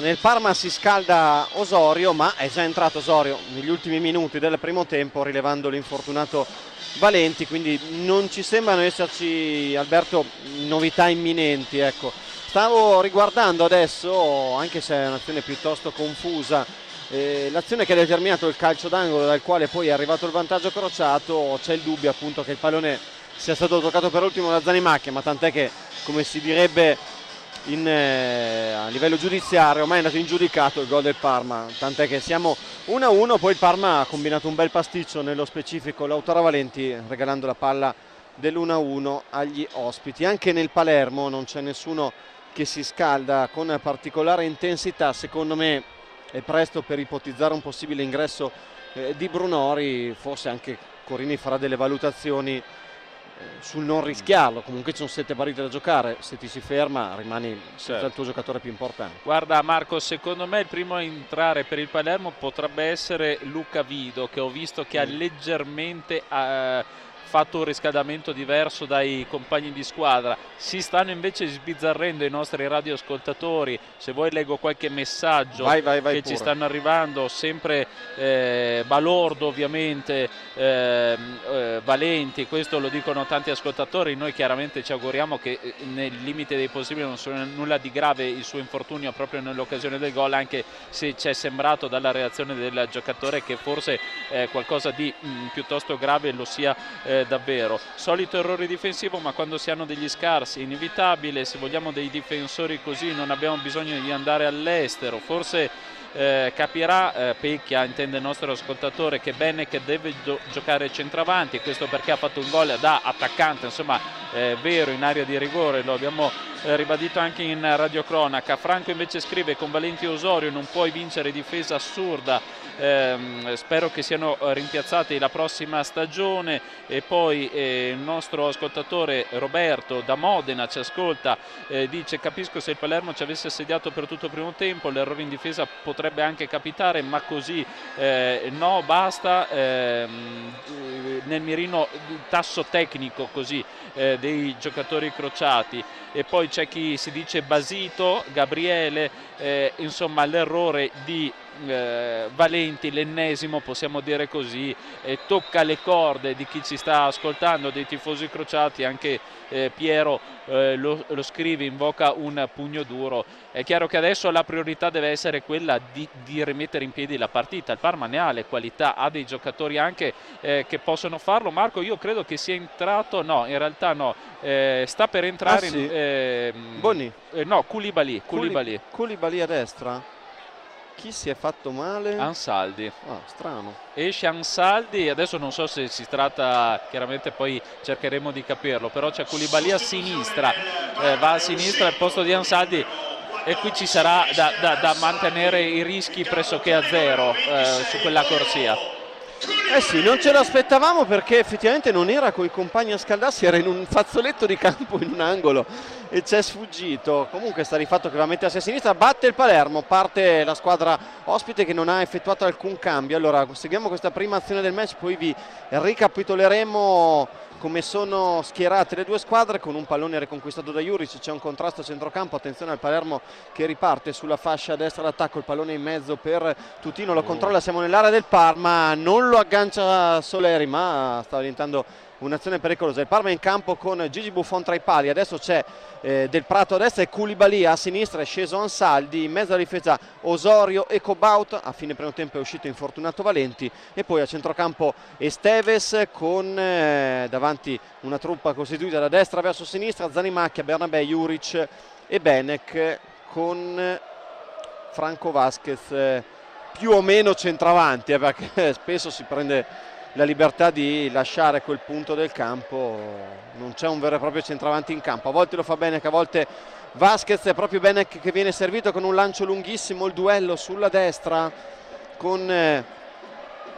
nel Parma si scalda Osorio, ma è già entrato Osorio negli ultimi minuti del primo tempo rilevando l'infortunato Valenti, quindi non ci sembrano esserci, Alberto, novità imminenti, ecco. Stavo riguardando adesso, anche se è un'azione piuttosto confusa, l'azione che ha determinato il calcio d'angolo dal quale poi è arrivato il vantaggio crociato. C'è il dubbio appunto che il pallone sia stato toccato per ultimo da Zanimacchia, ma tant'è che, come si direbbe a livello giudiziario, ormai è andato in giudicato il gol del Parma, tant'è che siamo 1-1. Poi il Parma ha combinato un bel pasticcio, nello specifico Lautaro Valenti, regalando la palla dell'1-1 agli ospiti. Anche nel Palermo non c'è nessuno che si scalda con particolare intensità. Secondo me è presto per ipotizzare un possibile ingresso di Brunori, forse anche Corini farà delle valutazioni sul non rischiarlo. Comunque ci sono 7 partite da giocare, se ti si ferma rimani senza il tuo giocatore più importante. Guarda Marco, secondo me il primo a entrare per il Palermo potrebbe essere Luca Vido, che ho visto che ha leggermente fatto un riscaldamento diverso dai compagni di squadra. Si stanno invece sbizzarrendo i nostri radioascoltatori. Se vuoi leggo qualche messaggio vai che pure. ci stanno arrivando, sempre balordo ovviamente, Valenti, questo lo dicono tanti ascoltatori. Noi chiaramente ci auguriamo che nel limite dei possibili non sia nulla di grave il suo infortunio proprio nell'occasione del gol, anche se ci è sembrato dalla reazione del giocatore che forse qualcosa di piuttosto grave lo sia davvero. Solito errore difensivo, ma quando si hanno degli scarsi è inevitabile. Se vogliamo dei difensori così non abbiamo bisogno di andare all'estero. Forse capirà Pecchia, intende il nostro ascoltatore, che Benek deve giocare centravanti, questo perché ha fatto un gol da attaccante, insomma vero, in area di rigore, lo abbiamo ribadito anche in radiocronaca. Franco invece scrive: con Valenti e Osorio non puoi vincere, difesa assurda, spero che siano rimpiazzati la prossima stagione. E poi il nostro ascoltatore Roberto da Modena ci ascolta, dice: capisco se il Palermo ci avesse assediato per tutto il primo tempo, l'errore in difesa potrebbe anche capitare, ma così no, basta. Nel mirino il tasso tecnico così dei giocatori crociati. E poi c'è chi si dice basito, Gabriele, insomma l'errore di Valenti, l'ennesimo possiamo dire così, tocca le corde di chi ci sta ascoltando, dei tifosi crociati. Anche Piero lo scrive, invoca un pugno duro. È chiaro che adesso la priorità deve essere quella di rimettere in piedi la partita. Il Parma ne ha le qualità, ha dei giocatori anche che possono farlo. Marco, io credo che sia entrato, no, in realtà no, sta per entrare Boni. No, Koulibaly a destra. Chi si è fatto male? Ansaldi. Strano. Esce Ansaldi, adesso non so se si tratta, chiaramente poi cercheremo di capirlo, però c'è Koulibaly a sinistra, va a sinistra al posto di Ansaldi, e qui ci sarà da mantenere i rischi pressoché a zero su quella corsia. Sì, non ce l'aspettavamo, perché effettivamente non era coi compagni a scaldarsi, era in un fazzoletto di campo in un angolo e ci è sfuggito. Comunque sta di fatto che va a mettersi a sinistra, batte il Palermo, parte la squadra ospite che non ha effettuato alcun cambio. Allora seguiamo questa prima azione del match, poi vi ricapitoleremo come sono schierate le due squadre. Con un pallone riconquistato da Juric, c'è un contrasto a centrocampo, attenzione al Palermo che riparte sulla fascia destra d'attacco, il pallone in mezzo per Tutino, lo controlla, siamo nell'area del Parma, non lo aggancia Soleri, ma sta diventando un'azione pericolosa. Il Parma è in campo con Gigi Buffon tra i pali, adesso c'è Del Prato a destra e Koulibaly a sinistra, è sceso Ansaldi, in mezzo alla difesa Osorio e Cobaut. A fine primo tempo è uscito infortunato Valenti, e poi a centrocampo Esteves con davanti una truppa costituita da destra verso sinistra, Zanimacchia, Bernabé, Juric e Benek, con Franco Vasquez più o meno centravanti, perché spesso si prende la libertà di lasciare quel punto del campo. Non c'è un vero e proprio centravanti in campo, a volte lo fa Benek, a volte Vasquez. È proprio Benek che viene servito con un lancio lunghissimo, il duello sulla destra con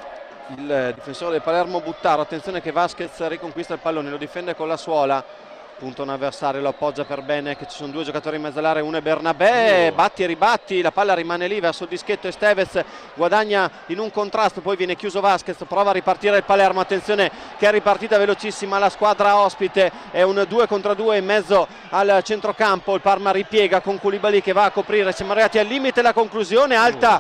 il difensore del Palermo Buttaro. Attenzione che Vasquez riconquista il pallone, lo difende con la suola, punta un avversario, lo appoggia per bene, che ci sono due giocatori in mezzo all'area, uno è Bernabé, batti e ribatti, la palla rimane lì verso il dischetto, Estevez guadagna in un contrasto, poi viene chiuso Vasquez, prova a ripartire il Palermo, attenzione che è ripartita velocissima la squadra ospite, è un 2 contro 2 in mezzo al centrocampo, il Parma ripiega con Koulibaly che va a coprire, siamo arrivati al limite, la conclusione alta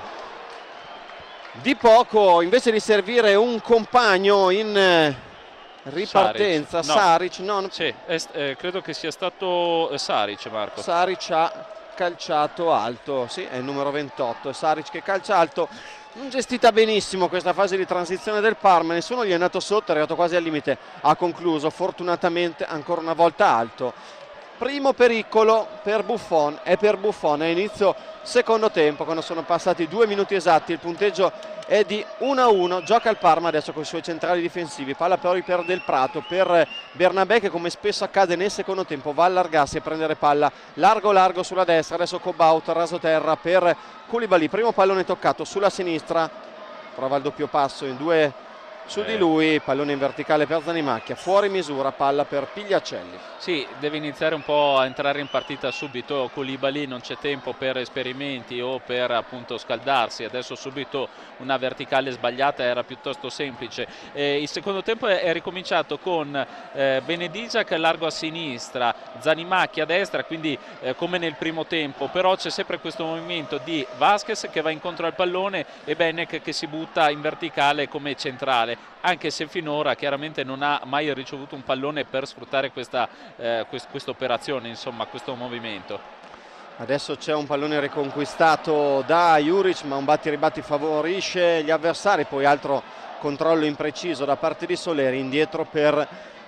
di poco, invece di servire un compagno in ripartenza. Saric, no. Sì, credo che sia stato Saric, Marco. Saric ha calciato alto, sì, è il numero 28, è Saric che calcia alto. Non gestita benissimo questa fase di transizione del Parma, nessuno gli è andato sotto, è arrivato quasi al limite, ha concluso fortunatamente ancora una volta alto. Primo pericolo per Buffon, è inizio secondo tempo, quando sono passati 2 minuti esatti, il punteggio è di 1-1, gioca il Parma adesso con i suoi centrali difensivi, palla poi per Del Prato, per Bernabé che come spesso accade nel secondo tempo va a allargarsi e prendere palla largo sulla destra, adesso Cobaut rasoterra per Koulibaly, primo pallone toccato sulla sinistra, prova il doppio passo in due su di lui, pallone in verticale per Zanimacchia, fuori misura, palla per Pigliacelli. Sì, deve iniziare un po' a entrare in partita subito Koulibaly, non c'è tempo per esperimenti o per appunto scaldarsi, adesso subito una verticale sbagliata era piuttosto semplice. Il secondo tempo è ricominciato con Benedijak largo a sinistra, Zanimacchia a destra, quindi come nel primo tempo, però c'è sempre questo movimento di Vasquez che va incontro al pallone e Benek che si butta in verticale come centrale, anche se finora chiaramente non ha mai ricevuto un pallone per sfruttare questa operazione, insomma questo movimento. Adesso c'è un pallone riconquistato da Juric, ma un batti-ribatti favorisce gli avversari, poi altro controllo impreciso da parte di Soleri, indietro per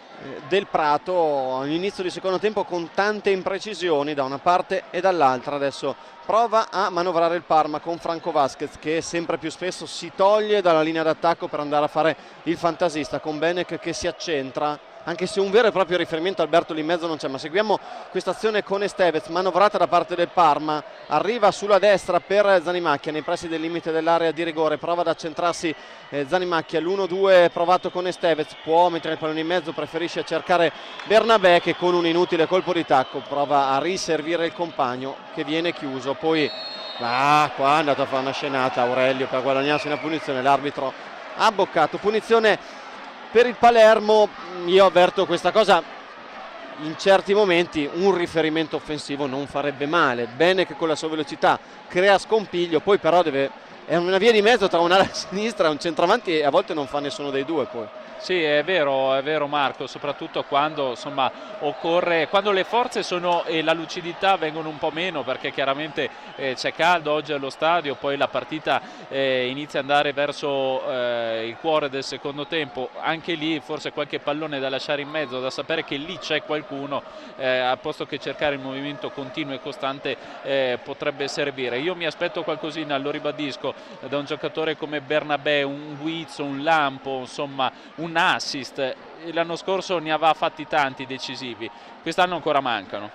Del Prato, all'inizio di secondo tempo con tante imprecisioni da una parte e dall'altra. Adesso prova a manovrare il Parma con Franco Vasquez che sempre più spesso si toglie dalla linea d'attacco per andare a fare il fantasista, con Benek che si accentra, anche se un vero e proprio riferimento Alberto lì in mezzo non c'è, ma seguiamo questa azione con Estevez, manovrata da parte del Parma, arriva sulla destra per Zanimacchia nei pressi del limite dell'area di rigore, prova ad accentrarsi Zanimacchia, l'1-2 provato con Estevez, può mettere il pallone in mezzo, preferisce cercare Bernabé che con un inutile colpo di tacco prova a riservire il compagno che viene chiuso, poi qua è andato a fare una scenata Aurelio per guadagnarsi una punizione, l'arbitro ha boccato, punizione per il Palermo. Io avverto questa cosa, in certi momenti un riferimento offensivo non farebbe male, bene che con la sua velocità crea scompiglio, poi però è una via di mezzo tra un'ala sinistra e un centravanti e a volte non fa nessuno dei due poi. Sì, è vero Marco, soprattutto quando insomma occorre, quando le forze sono e la lucidità vengono un po' meno, perché chiaramente c'è caldo oggi allo stadio, poi la partita inizia ad andare verso il cuore del secondo tempo, anche lì forse qualche pallone da lasciare in mezzo, da sapere che lì c'è qualcuno, al posto che cercare il movimento continuo e costante potrebbe servire. Io mi aspetto qualcosina, lo ribadisco, da un giocatore come Bernabé, un Guizzo, un Lampo, insomma un assist. L'anno scorso ne aveva fatti tanti decisivi, quest'anno ancora mancano.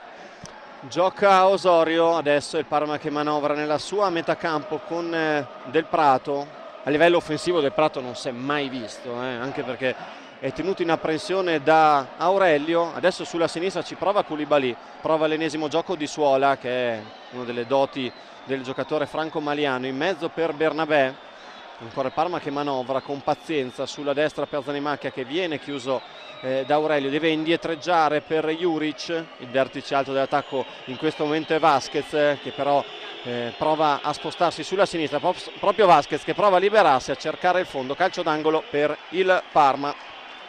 Gioca Osorio, adesso è il Parma che manovra nella sua metacampo con Del Prato. A livello offensivo Del Prato non si è mai visto, anche perché è tenuto in apprensione da Aurelio. Adesso sulla sinistra ci prova Koulibaly, prova l'ennesimo gioco di Suola, che è una delle doti del giocatore franco-maliano, in mezzo per Bernabé. Ancora il Parma che manovra con pazienza sulla destra per Zanimacchia che viene chiuso da Aurelio, deve indietreggiare per Juric, il vertice alto dell'attacco in questo momento è Vasquez che però prova a spostarsi sulla sinistra, proprio Vasquez che prova a liberarsi, a cercare il fondo, calcio d'angolo per il Parma.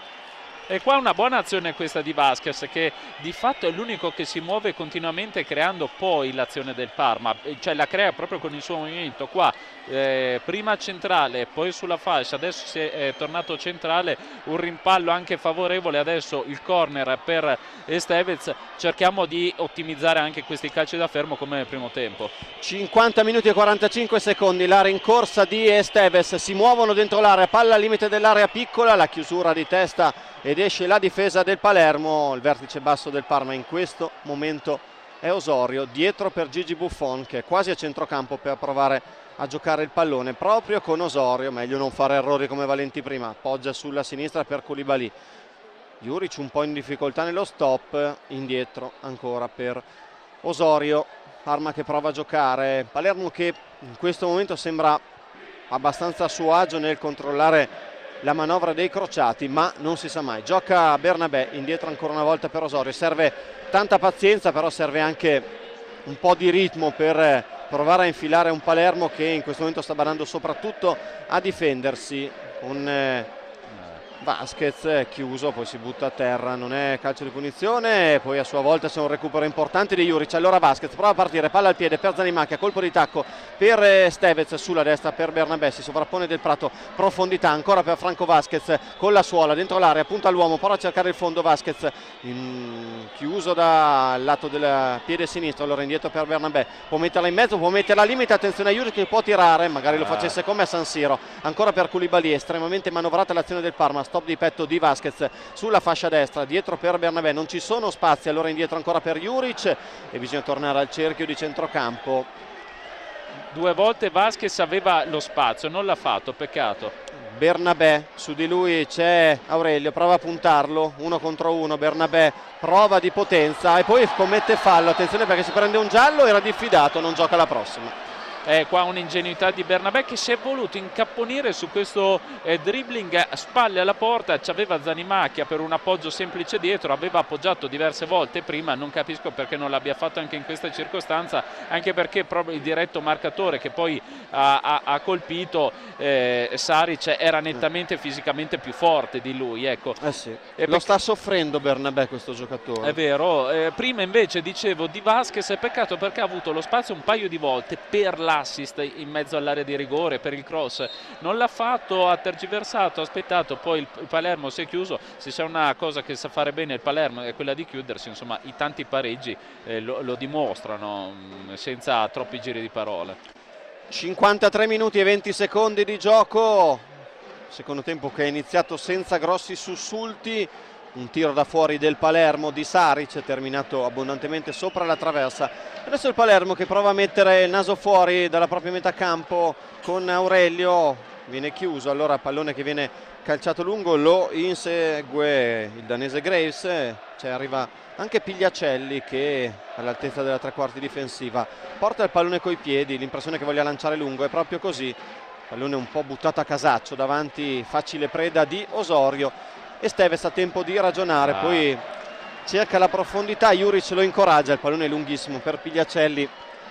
E qua una buona azione questa di Vasquez, che di fatto è l'unico che si muove continuamente creando poi l'azione del Parma, cioè la crea proprio con il suo movimento. Qua prima centrale, poi sulla fascia, adesso si è tornato centrale, un rimpallo anche favorevole, adesso il corner per Estevez. Cerchiamo di ottimizzare anche questi calci da fermo come nel primo tempo. 50 minuti e 45 secondi, la rincorsa di Estevez, si muovono dentro l'area, palla al limite dell'area piccola, la chiusura di testa ed esce la difesa del Palermo. Il vertice basso del Parma in questo momento è Osorio, dietro per Gigi Buffon che è quasi a centrocampo per provare a giocare il pallone proprio con Osorio, meglio non fare errori come Valenti prima, appoggia sulla sinistra per Koulibaly, Juric un po' in difficoltà nello stop, indietro ancora per Osorio. Parma che prova a giocare, Palermo che in questo momento sembra abbastanza a suo agio nel controllare la manovra dei crociati, ma non si sa mai. Gioca Bernabé, indietro ancora una volta per Osorio. Serve tanta pazienza, però serve anche un po' di ritmo per provare a infilare un Palermo che in questo momento sta badando soprattutto a difendersi, con Vasquez chiuso, poi si butta a terra, non è calcio di punizione, poi a sua volta c'è un recupero importante di Juric. Allora Vasquez prova a partire, palla al piede per Zanimacchia, colpo di tacco per Stevez, sulla destra per Bernabé, si sovrappone Del Prato, profondità ancora per Franco Vasquez con la suola dentro l'area, punta all'uomo, prova a cercare il fondo Vasquez, chiuso dal lato del piede sinistro, allora indietro per Bernabé, può metterla in mezzo, può metterla al limite, attenzione a Juric che può tirare, magari lo facesse come a San Siro. Ancora per Koulibaly, estremamente manovrata l'azione del Parma, stop di petto di Vasquez sulla fascia destra, dietro per Bernabé, non ci sono spazi, allora indietro ancora per Juric e bisogna tornare al cerchio di centrocampo. 2 volte Vasquez aveva lo spazio, non l'ha fatto, peccato. Bernabé, su di lui c'è Aurelio, prova a puntarlo, 1 contro 1, Bernabé prova di potenza e poi commette fallo, attenzione perché si prende un giallo, era diffidato, non gioca la prossima. Qua un'ingenuità di Bernabé che si è voluto incapponire su questo dribbling spalle alla porta, c'aveva Zanimacchia per un appoggio semplice dietro, aveva appoggiato diverse volte prima, non capisco perché non l'abbia fatto anche in questa circostanza, anche perché proprio il diretto marcatore che poi ha colpito Saric era nettamente fisicamente più forte di lui, ecco. Sì. Lo sta soffrendo Bernabé questo giocatore. È vero, prima invece dicevo di Vasquez, è peccato perché ha avuto lo spazio un paio di volte per l'assist in mezzo all'area di rigore, per il cross, non l'ha fatto, ha tergiversato, ha aspettato, poi il Palermo si è chiuso. Se c'è una cosa che sa fare bene il Palermo è quella di chiudersi, insomma i tanti pareggi lo dimostrano senza troppi giri di parole. 53 minuti e 20 secondi di gioco, secondo tempo che è iniziato senza grossi sussulti. Un tiro da fuori del Palermo di Saric, terminato abbondantemente sopra la traversa. Adesso il Palermo che prova a mettere il naso fuori dalla propria metà campo con Aurelio, viene chiuso, allora pallone che viene calciato lungo, lo insegue il danese Graves, cioè arriva anche Pigliacelli che all'altezza della tre quarti difensiva porta il pallone coi piedi, l'impressione che voglia lanciare lungo, è proprio così, pallone un po' buttato a casaccio davanti, facile preda di Osorio. E Steves ha tempo di ragionare, poi cerca la profondità, Juric lo incoraggia, il pallone è lunghissimo per Pigliacelli,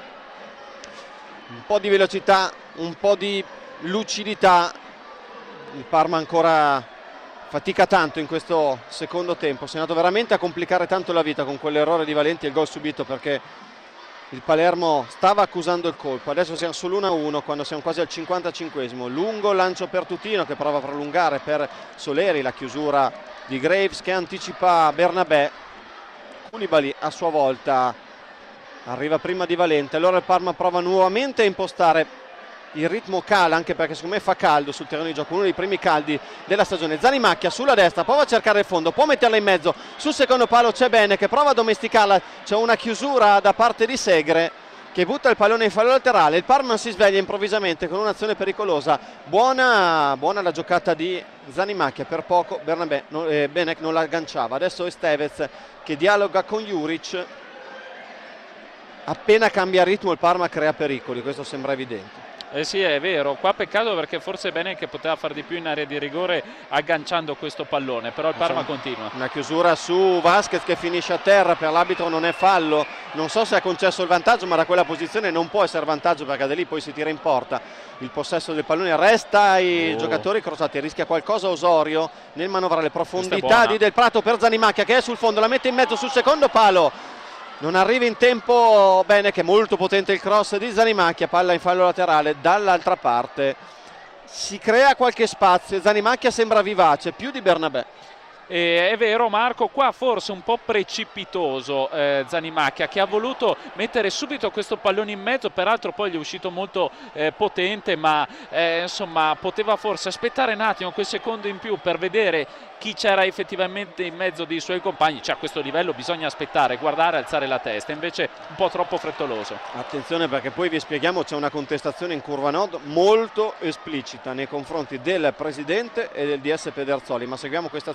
un po' di velocità, un po' di lucidità, il Parma ancora fatica tanto in questo secondo tempo, si è andato veramente a complicare tanto la vita con quell'errore di Valenti e il gol subito perché il Palermo stava accusando il colpo. Adesso siamo sull'1-1 quando siamo quasi al 55esimo. Lungo lancio per Tutino che prova a prolungare per Soleri, la chiusura di Graves che anticipa Bernabé. Koulibaly a sua volta arriva prima di Valente, allora il Parma prova nuovamente a impostare. Il ritmo cala anche perché secondo me fa caldo sul terreno di gioco, uno dei primi caldi della stagione. Zanimacchia sulla destra, prova a cercare il fondo, può metterla in mezzo, sul secondo palo c'è Bene che prova a domesticarla, c'è una chiusura da parte di Segre che butta il pallone in fallo laterale, il Parma si sveglia improvvisamente con un'azione pericolosa, buona la giocata di Zanimacchia, per poco Benek non la agganciava, adesso è Stevez che dialoga con Juric, appena cambia ritmo il Parma crea pericoli, questo sembra evidente. Sì, è vero, qua peccato perché forse è bene che poteva fare di più in area di rigore agganciando questo pallone, però il Parma continua. Una chiusura su Vasquez che finisce a terra, per l'arbitro non è fallo, non so se ha concesso il vantaggio, ma da quella posizione non può essere vantaggio perché da lì poi si tira in porta. Il possesso del pallone resta ai giocatori crociati, rischia qualcosa Osorio nel manovrare, profondità di Del Prato per Zanimacchia che è sul fondo, la mette in mezzo sul secondo palo. Non arriva in tempo Bene, che è molto potente il cross di Zanimacchia, palla in fallo laterale dall'altra parte. Si crea qualche spazio, Zanimacchia sembra vivace, più di Bernabé. È vero Marco, qua forse un po' precipitoso Zanimacchia che ha voluto mettere subito questo pallone in mezzo, peraltro poi gli è uscito molto potente, ma insomma poteva forse aspettare un attimo, quel secondo in più per vedere chi c'era effettivamente in mezzo dei suoi compagni. Cioè a questo livello bisogna aspettare, guardare, alzare la testa, invece un po' troppo frettoloso. Attenzione perché poi vi spieghiamo, c'è una contestazione in curva nord molto esplicita nei confronti del presidente e del DS Pederzoli, ma seguiamo questa azione del Parma.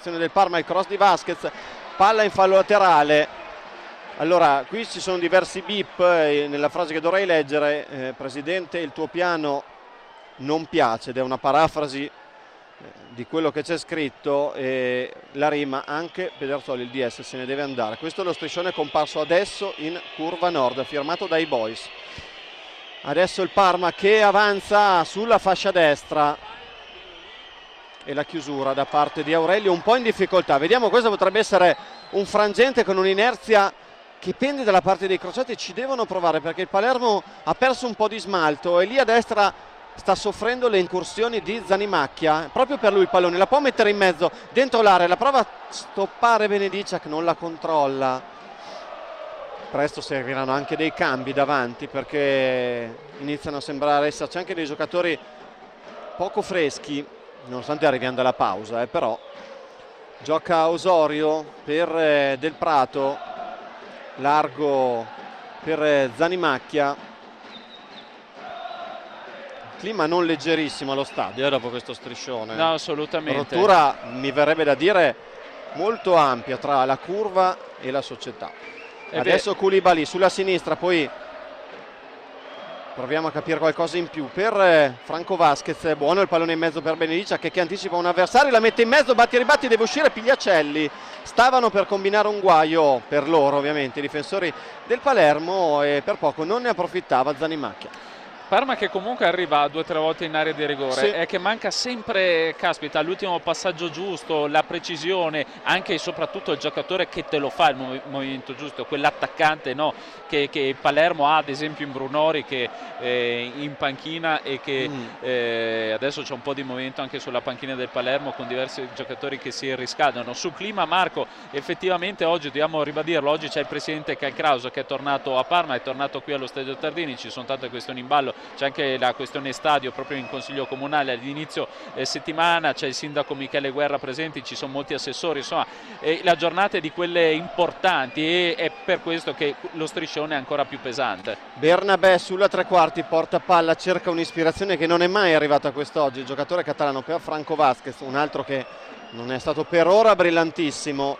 Parma, il cross di Vasquez, palla in fallo laterale. Allora, qui ci sono diversi beep nella frase che dovrei leggere. Presidente, il tuo piano non piace, ed è una parafrasi di quello che c'è scritto, e la rima anche Pedersoli, il DS se ne deve andare. Questo è lo striscione comparso adesso in curva nord, firmato dai boys. Adesso il Parma che avanza sulla fascia destra e la chiusura da parte di Aurelio un po' in difficoltà. Vediamo, questo potrebbe essere un frangente con un'inerzia che pende dalla parte dei crociati. Ci devono provare perché il Palermo ha perso un po' di smalto e lì a destra sta soffrendo le incursioni di Zanimacchia. Proprio per lui il pallone, la può mettere in mezzo dentro l'area, la prova a stoppare Benediccia che non la controlla. Presto serviranno anche dei cambi davanti perché iniziano a sembrare esserci anche dei giocatori poco freschi, nonostante arriviamo dalla pausa, però gioca Osorio per Del Prato, largo per Zanimacchia. Clima non leggerissimo allo stadio dopo questo striscione. No, assolutamente. Rottura, mi verrebbe da dire, molto ampia tra la curva e la società. Adesso Koulibaly sulla sinistra, poi proviamo a capire qualcosa in più per Franco Vasquez. Buono il pallone in mezzo per Benediccia che anticipa un avversario, la mette in mezzo, batti e ribatti, deve uscire Pigliacelli. Stavano per combinare un guaio per loro ovviamente i difensori del Palermo e per poco non ne approfittava Zanimacchia. Parma che comunque arriva 2 o 3 volte in area di rigore, sì. È che manca sempre, caspita, l'ultimo passaggio giusto, la precisione, anche e soprattutto il giocatore che te lo fa il movimento giusto, quell'attaccante, no? che Palermo ha ad esempio in Brunori, che in panchina, e che adesso c'è un po' di movimento anche sulla panchina del Palermo con diversi giocatori che si riscaldano. Sul clima, Marco, effettivamente oggi dobbiamo ribadirlo, oggi c'è il presidente Calcrauso che è tornato a Parma, è tornato qui allo Stadio Tardini, ci sono tante questioni in ballo. C'è anche la questione stadio proprio in consiglio comunale all'inizio settimana, c'è il sindaco Michele Guerra presenti, ci sono molti assessori, insomma la giornata è di quelle importanti e è per questo che lo striscione è ancora più pesante. Bernabé sulla tre quarti, porta palla, cerca un'ispirazione che non è mai arrivata quest'oggi, il giocatore catalano per Franco Vasquez, un altro che non è stato per ora brillantissimo.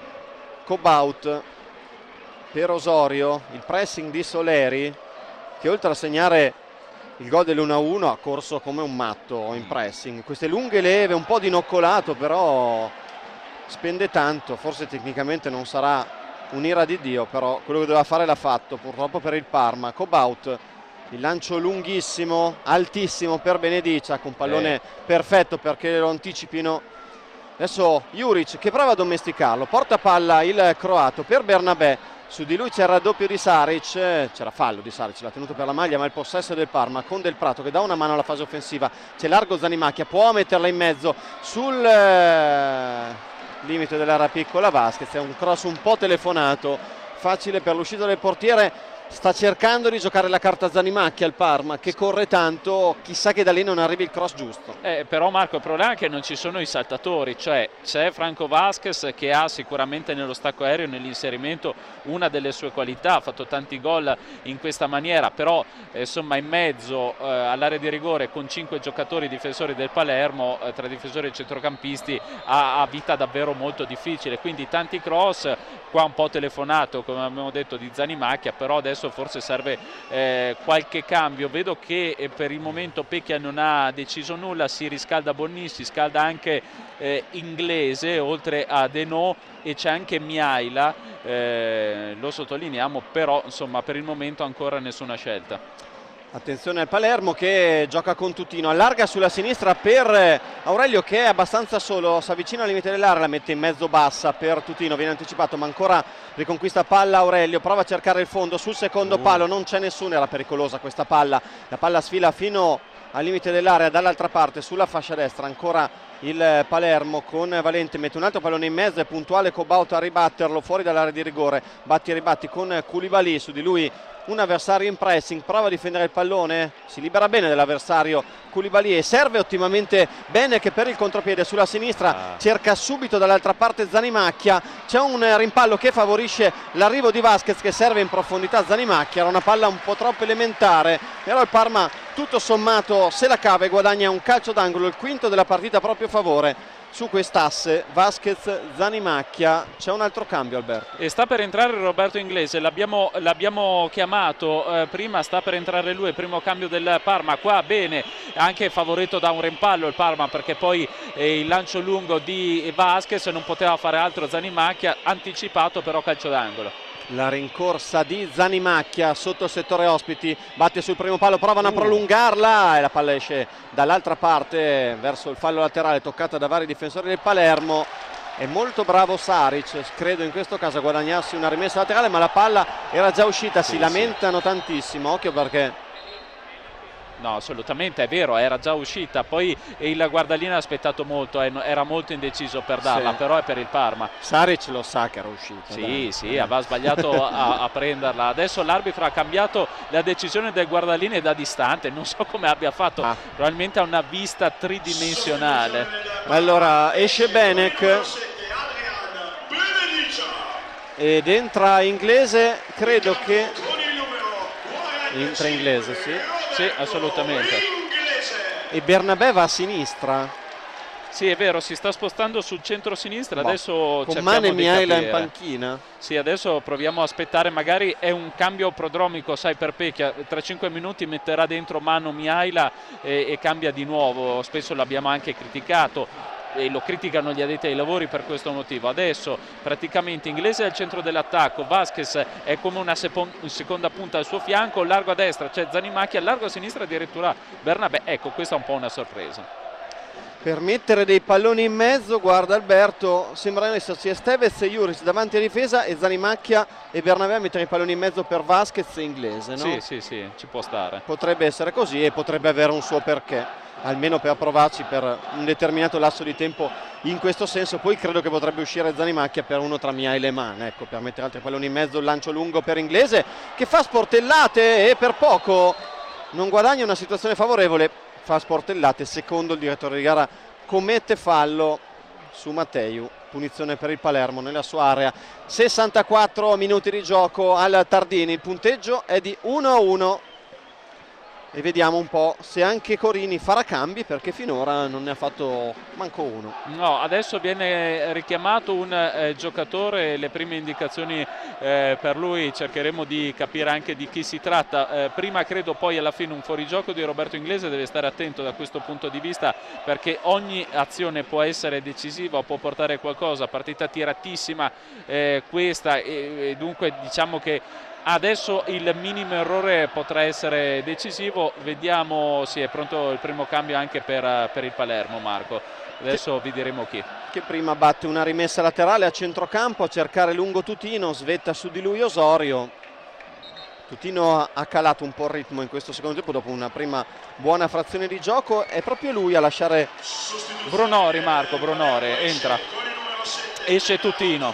Cobaut per Osorio, il pressing di Soleri che oltre a segnare il gol dell'1-1 ha corso come un matto in pressing, queste lunghe leve, un po' di noccolato, però spende tanto, forse tecnicamente non sarà un'ira di Dio, però quello che doveva fare l'ha fatto purtroppo per il Parma. Cobaut, il lancio lunghissimo, altissimo per Benediccia con pallone perfetto perché lo anticipino. Adesso Juric che prova a domesticarlo, porta palla il croato per Bernabé. Su di lui c'era il raddoppio di Saric, c'era fallo di Saric, l'ha tenuto per la maglia, ma il possesso del Parma con Del Prato che dà una mano alla fase offensiva. C'è largo Zanimacchia, può metterla in mezzo sul limite dell'area piccola. Vasquez, è un cross un po' telefonato, facile per l'uscita del portiere. Sta cercando di giocare la carta Zanimacchia al Parma che corre tanto, chissà che da lì non arrivi il cross giusto. Però Marco, il problema è che non ci sono i saltatori, cioè c'è Franco Vasquez che ha sicuramente nello stacco aereo, nell'inserimento, una delle sue qualità, ha fatto tanti gol in questa maniera, però insomma in mezzo all'area di rigore con 5 giocatori difensori del Palermo, tra difensori e centrocampisti, ha vita davvero molto difficile, quindi tanti cross, qua un po' telefonato come abbiamo detto di Zanimacchia, però adesso forse serve qualche cambio. Vedo che per il momento Pecchia non ha deciso nulla, si riscalda Bonni, si scalda anche Inglese oltre a Denò e c'è anche Miaila, lo sottolineiamo, però insomma per il momento ancora nessuna scelta. Attenzione al Palermo che gioca con Tutino, allarga sulla sinistra per Aurelio che è abbastanza solo, si avvicina al limite dell'area, la mette in mezzo bassa per Tutino, viene anticipato ma ancora riconquista palla Aurelio, prova a cercare il fondo sul secondo palo, non c'è nessuno, era pericolosa questa palla, la palla sfila fino al limite dell'area dall'altra parte sulla fascia destra, ancora il Palermo con Valente, mette un altro pallone in mezzo, è puntuale Cobaut a ribatterlo fuori dall'area di rigore, batti e ribatti con Koulibaly, su di lui un avversario in pressing, prova a difendere il pallone, si libera bene dell'avversario Koulibaly e serve ottimamente bene che per il contropiede sulla sinistra cerca subito dall'altra parte Zanimacchia, c'è un rimpallo che favorisce l'arrivo di Vasquez che serve in profondità Zanimacchia, era una palla un po' troppo elementare, però il Parma tutto sommato se la cava e guadagna un calcio d'angolo, il quinto della partita a proprio favore su quest'asse Vasquez-Zanimacchia. C'è un altro cambio, Alberto, e sta per entrare Roberto Inglese, l'abbiamo chiamato prima, sta per entrare lui, il primo cambio del Parma. Qua bene, anche favorito da un rimpallo il Parma, perché poi il lancio lungo di Vasquez non poteva fare altro Zanimacchia, anticipato però calcio d'angolo. la rincorsa di Zanimacchia sotto il settore ospiti, batte sul primo palo, provano a prolungarla e la palla esce dall'altra parte verso il fallo laterale, toccata da vari difensori del Palermo. È molto bravo Saric, credo in questo caso, a guadagnarsi una rimessa laterale, ma la palla era già uscita. Si lamentano tantissimo, occhio perché... No, assolutamente, è vero, era già uscita, poi il guardalino ha aspettato molto, era molto indeciso per darla, però è per il Parma. Saric lo sa che era uscita. Sì, aveva sbagliato a prenderla. Adesso l'arbitro ha cambiato la decisione del guardaline da distante, non so come abbia fatto, probabilmente ha una vista tridimensionale. Allora esce Benek ed entra Inglese, credo che... entra Inglese, Sì, assolutamente. E Bernabé va a sinistra. Sì, è vero, si sta spostando sul centro-sinistra. Adesso con cerchiamo Mane di Mihaila capire. in panchina. Sì, adesso proviamo a aspettare, magari è un cambio prodromico, sai, per Pecchia. Tra 5 minuti metterà dentro Mano Mihaila e cambia di nuovo. Spesso l'abbiamo anche criticato e lo criticano gli addetti ai lavori per questo motivo. Adesso praticamente Inglese è al centro dell'attacco, Vasquez è come una seconda punta al suo fianco, largo a destra c'è Zanimacchia, largo a sinistra addirittura Bernabé. Ecco, questa è un po' una sorpresa. Per mettere dei palloni in mezzo, guarda Alberto, sembrano esserci Esteves e Juric davanti a difesa e Zanimacchia e Bernabé a mettere i palloni in mezzo per Vasquez e Inglese, no? Sì, ci può stare. Potrebbe essere così e potrebbe avere un suo perché, almeno per provarci per un determinato lasso di tempo in questo senso. Poi credo che potrebbe uscire Zanimacchia per uno tra Mihaila e Mane, ecco, per mettere altri palloni in mezzo. Il lancio lungo per Inglese che fa sportellate e per poco non guadagna una situazione favorevole. Fa sportellate, secondo il direttore di gara commette fallo su Matteu, punizione per il Palermo nella sua area. 64 minuti di gioco al Tardini, il punteggio è di 1-1 e vediamo un po' se anche Corini farà cambi, perché finora non ne ha fatto manco uno. No, adesso viene richiamato un giocatore, le prime indicazioni per lui cercheremo di capire anche di chi si tratta. Prima credo, poi alla fine un fuorigioco di Roberto Inglese. Deve stare attento da questo punto di vista, perché ogni azione può essere decisiva, può portare qualcosa. Partita tiratissima questa e dunque diciamo che adesso il minimo errore potrà essere decisivo. Vediamo, sì, è pronto il primo cambio anche per il Palermo, Marco. Adesso vi diremo chi. Che prima batte una rimessa laterale a centrocampo a cercare lungo Tutino, svetta su di lui Osorio. Tutino ha calato un po' il ritmo in questo secondo tempo dopo una prima buona frazione di gioco. È proprio lui a lasciare Brunori, Marco, Brunori, entra. Esce Tutino.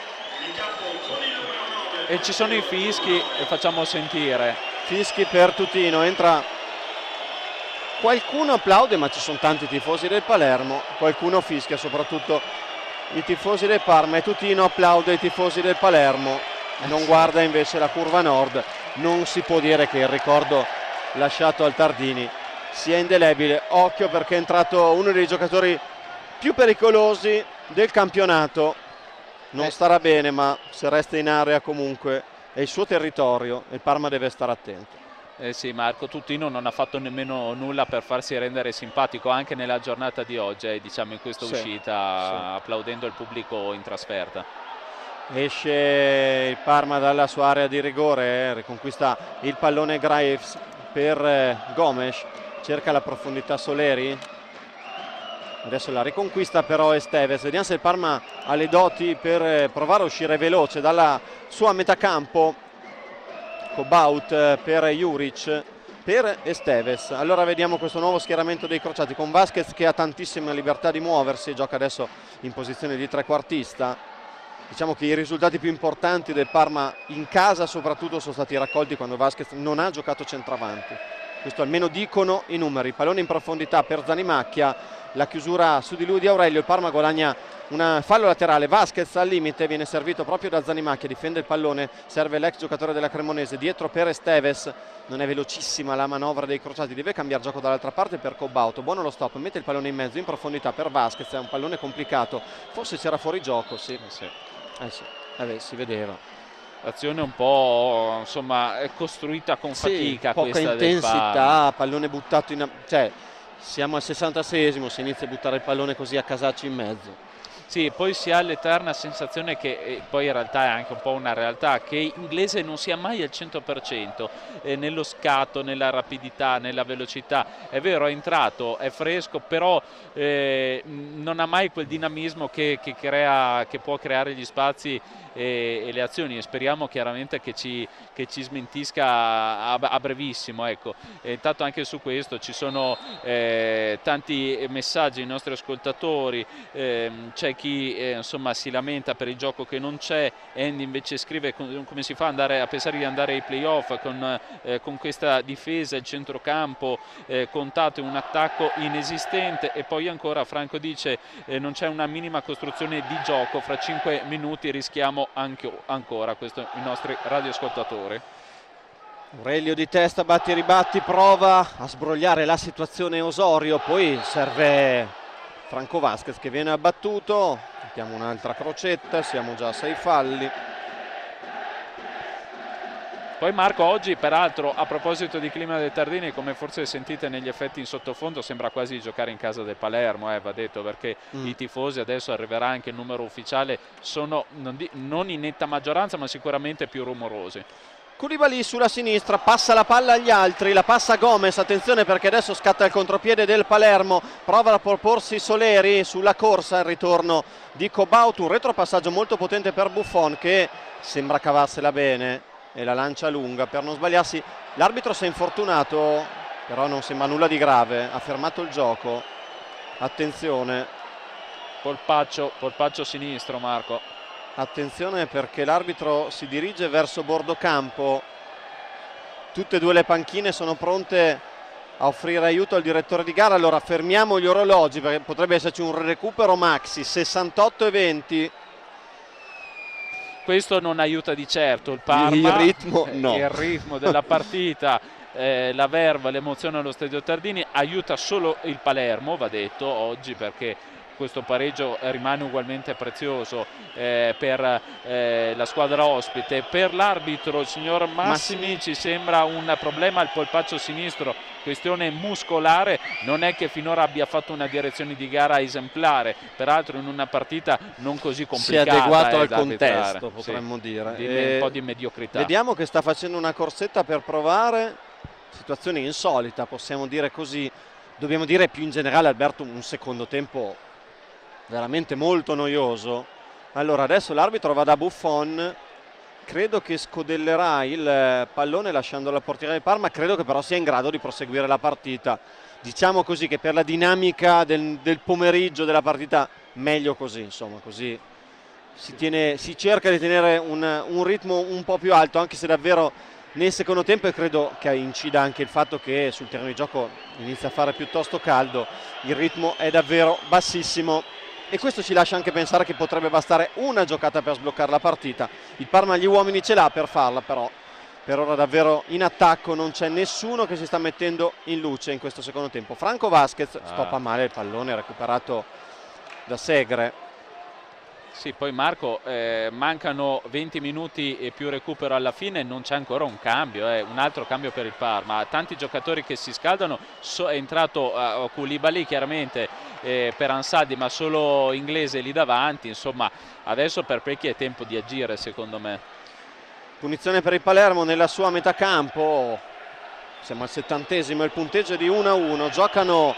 E ci sono i fischi e facciamo sentire. Fischi per Tutino, entra. Qualcuno applaude, ma ci sono tanti tifosi del Palermo. Qualcuno fischia, soprattutto i tifosi del Parma, e Tutino applaude i tifosi del Palermo. Non guarda invece la curva nord. Non si può dire che il ricordo lasciato al Tardini sia indelebile. Occhio, perché è entrato uno dei giocatori più pericolosi del campionato. Non starà bene, ma se resta in area comunque è il suo territorio e il Parma deve stare attento. Sì, Marco, Tutino non ha fatto nemmeno nulla per farsi rendere simpatico anche nella giornata di oggi, diciamo, in questa uscita, applaudendo il pubblico in trasferta. Esce il Parma dalla sua area di rigore, riconquista il pallone Graves per Gomes, cerca la profondità Soleri. Adesso la riconquista però Esteves. Vediamo se il Parma ha le doti per provare a uscire veloce dalla sua metà campo. Cobaut per Juric, per Esteves. Allora vediamo questo nuovo schieramento dei crociati con Vasquez che ha tantissima libertà di muoversi, gioca adesso in posizione di trequartista. Diciamo che i risultati più importanti del Parma in casa soprattutto sono stati raccolti quando Vasquez non ha giocato centravanti. questo almeno dicono i numeri. Pallone in profondità per Zanimacchia, la chiusura su di lui di Aurelio, il Parma guadagna un fallo laterale. Vasquez al limite, viene servito proprio da Zanimacchia, difende il pallone, serve l'ex giocatore della Cremonese, dietro per Esteves, non è velocissima la manovra dei crociati, deve cambiare gioco dall'altra parte per Cobauto, buono lo stop, mette il pallone in mezzo in profondità per Vasquez, è un pallone complicato, forse c'era fuori gioco, sì. Si vedeva. L'azione un po', insomma, è costruita con fatica, poca questa intensità, pallone buttato in... cioè siamo al 66esimo, si inizia a buttare il pallone così a casaccio in mezzo. Sì, poi si ha l'eterna sensazione che, poi in realtà è anche un po' una realtà, che Inglese non sia mai al 100% nello scatto, nella rapidità, nella velocità. È vero, è entrato, è fresco, però non ha mai quel dinamismo che può creare gli spazi e le azioni, e speriamo chiaramente che ci smentisca a brevissimo, ecco. Intanto anche su questo ci sono tanti messaggi ai nostri ascoltatori, c'è chi insomma si lamenta per il gioco che non c'è. Andy invece scrive come si fa a pensare di andare ai playoff con questa difesa, il centrocampo contato e un attacco inesistente. E poi ancora Franco dice non c'è una minima costruzione di gioco, fra 5 minuti rischiamo ancora. Questo i nostri radioascoltatori. Aurelio di testa, batti e ribatti, prova a sbrogliare la situazione Osorio, poi serve Franco Vasquez che viene abbattuto. Mettiamo un'altra crocetta, siamo già a 6 falli. Poi Marco, oggi peraltro, a proposito di clima del Tardini, come forse sentite negli effetti in sottofondo, sembra quasi giocare in casa del Palermo, va detto, perché i tifosi, adesso arriverà anche il numero ufficiale, sono non in netta maggioranza ma sicuramente più rumorosi. Koulibaly sulla sinistra, passa la palla agli altri, la passa Gomez, attenzione perché adesso scatta il contropiede del Palermo, prova a proporsi Soleri sulla corsa, il ritorno di Cobauto, un retropassaggio molto potente per Buffon che sembra cavarsela bene e la lancia lunga per non sbagliarsi. L'arbitro si è infortunato, però non sembra nulla di grave, ha fermato il gioco, attenzione. Polpaccio sinistro, Marco. Attenzione perché l'arbitro si dirige verso bordo campo, tutte e due le panchine sono pronte a offrire aiuto al direttore di gara. Allora fermiamo gli orologi perché potrebbe esserci un recupero maxi. 68-20. Questo non aiuta di certo il Parma, il ritmo della partita, la verva, l'emozione allo Stadio Tardini. Aiuta solo il Palermo, va detto, oggi, perché questo pareggio rimane ugualmente prezioso per la squadra ospite. Per l'arbitro, il signor Massimi, ci sembra un problema al polpaccio sinistro, questione muscolare. Non è che finora abbia fatto una direzione di gara esemplare, peraltro in una partita non così complicata. Si è adeguato al contesto, potremmo dire. Un po' di mediocrità. Vediamo che sta facendo una corsetta per provare, situazione insolita, possiamo dire così. Dobbiamo dire più in generale, Alberto, un secondo tempo veramente molto noioso. Allora adesso l'arbitro va da Buffon, credo che scodellerà il pallone lasciando la portiera del Parma, credo che però sia in grado di proseguire la partita. Diciamo così che per la dinamica del pomeriggio della partita meglio così, insomma, così si cerca di tenere un ritmo un po' più alto, anche se davvero nel secondo tempo, e credo che incida anche il fatto che sul terreno di gioco inizia a fare piuttosto caldo, il ritmo è davvero bassissimo. E questo ci lascia anche pensare che potrebbe bastare una giocata per sbloccare la partita. Il Parma gli uomini ce l'ha per farla, però per ora davvero in attacco non c'è nessuno che si sta mettendo in luce in questo secondo tempo. Franco Vasquez stoppa male il pallone recuperato da Segre. Sì, poi Marco, mancano 20 minuti e più recupero alla fine, non c'è ancora un cambio, un altro cambio per il Parma. Tanti giocatori che si scaldano, è entrato Koulibaly chiaramente per Ansaldi, ma solo Inglese lì davanti. Insomma, adesso per Pecchi è tempo di agire, secondo me. Punizione per il Palermo nella sua metà campo, siamo al 70esimo, il punteggio è di 1-1, giocano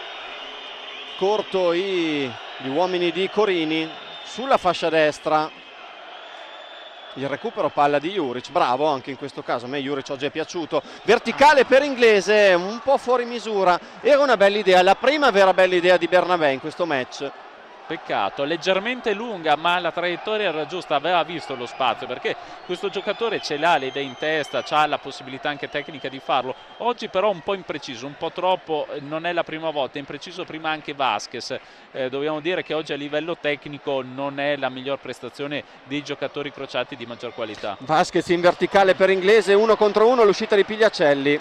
corto gli uomini di Corini. Sulla fascia destra il recupero, palla di Juric, bravo anche in questo caso, a me Juric oggi è piaciuto, verticale per Inglese, un po' fuori misura, era una bella idea, la prima vera bella idea di Bernabé in questo match. Peccato, leggermente lunga, ma la traiettoria era giusta, aveva visto lo spazio, perché questo giocatore ce l'ha le idee in testa, ha la possibilità anche tecnica di farlo. Oggi però un po' impreciso, un po' troppo, non è la prima volta, è impreciso prima anche Vasquez. Dobbiamo dire che oggi a livello tecnico non è la miglior prestazione dei giocatori crociati di maggior qualità. Vasquez in verticale per Inglese, 1 contro 1, l'uscita di Pigliacelli,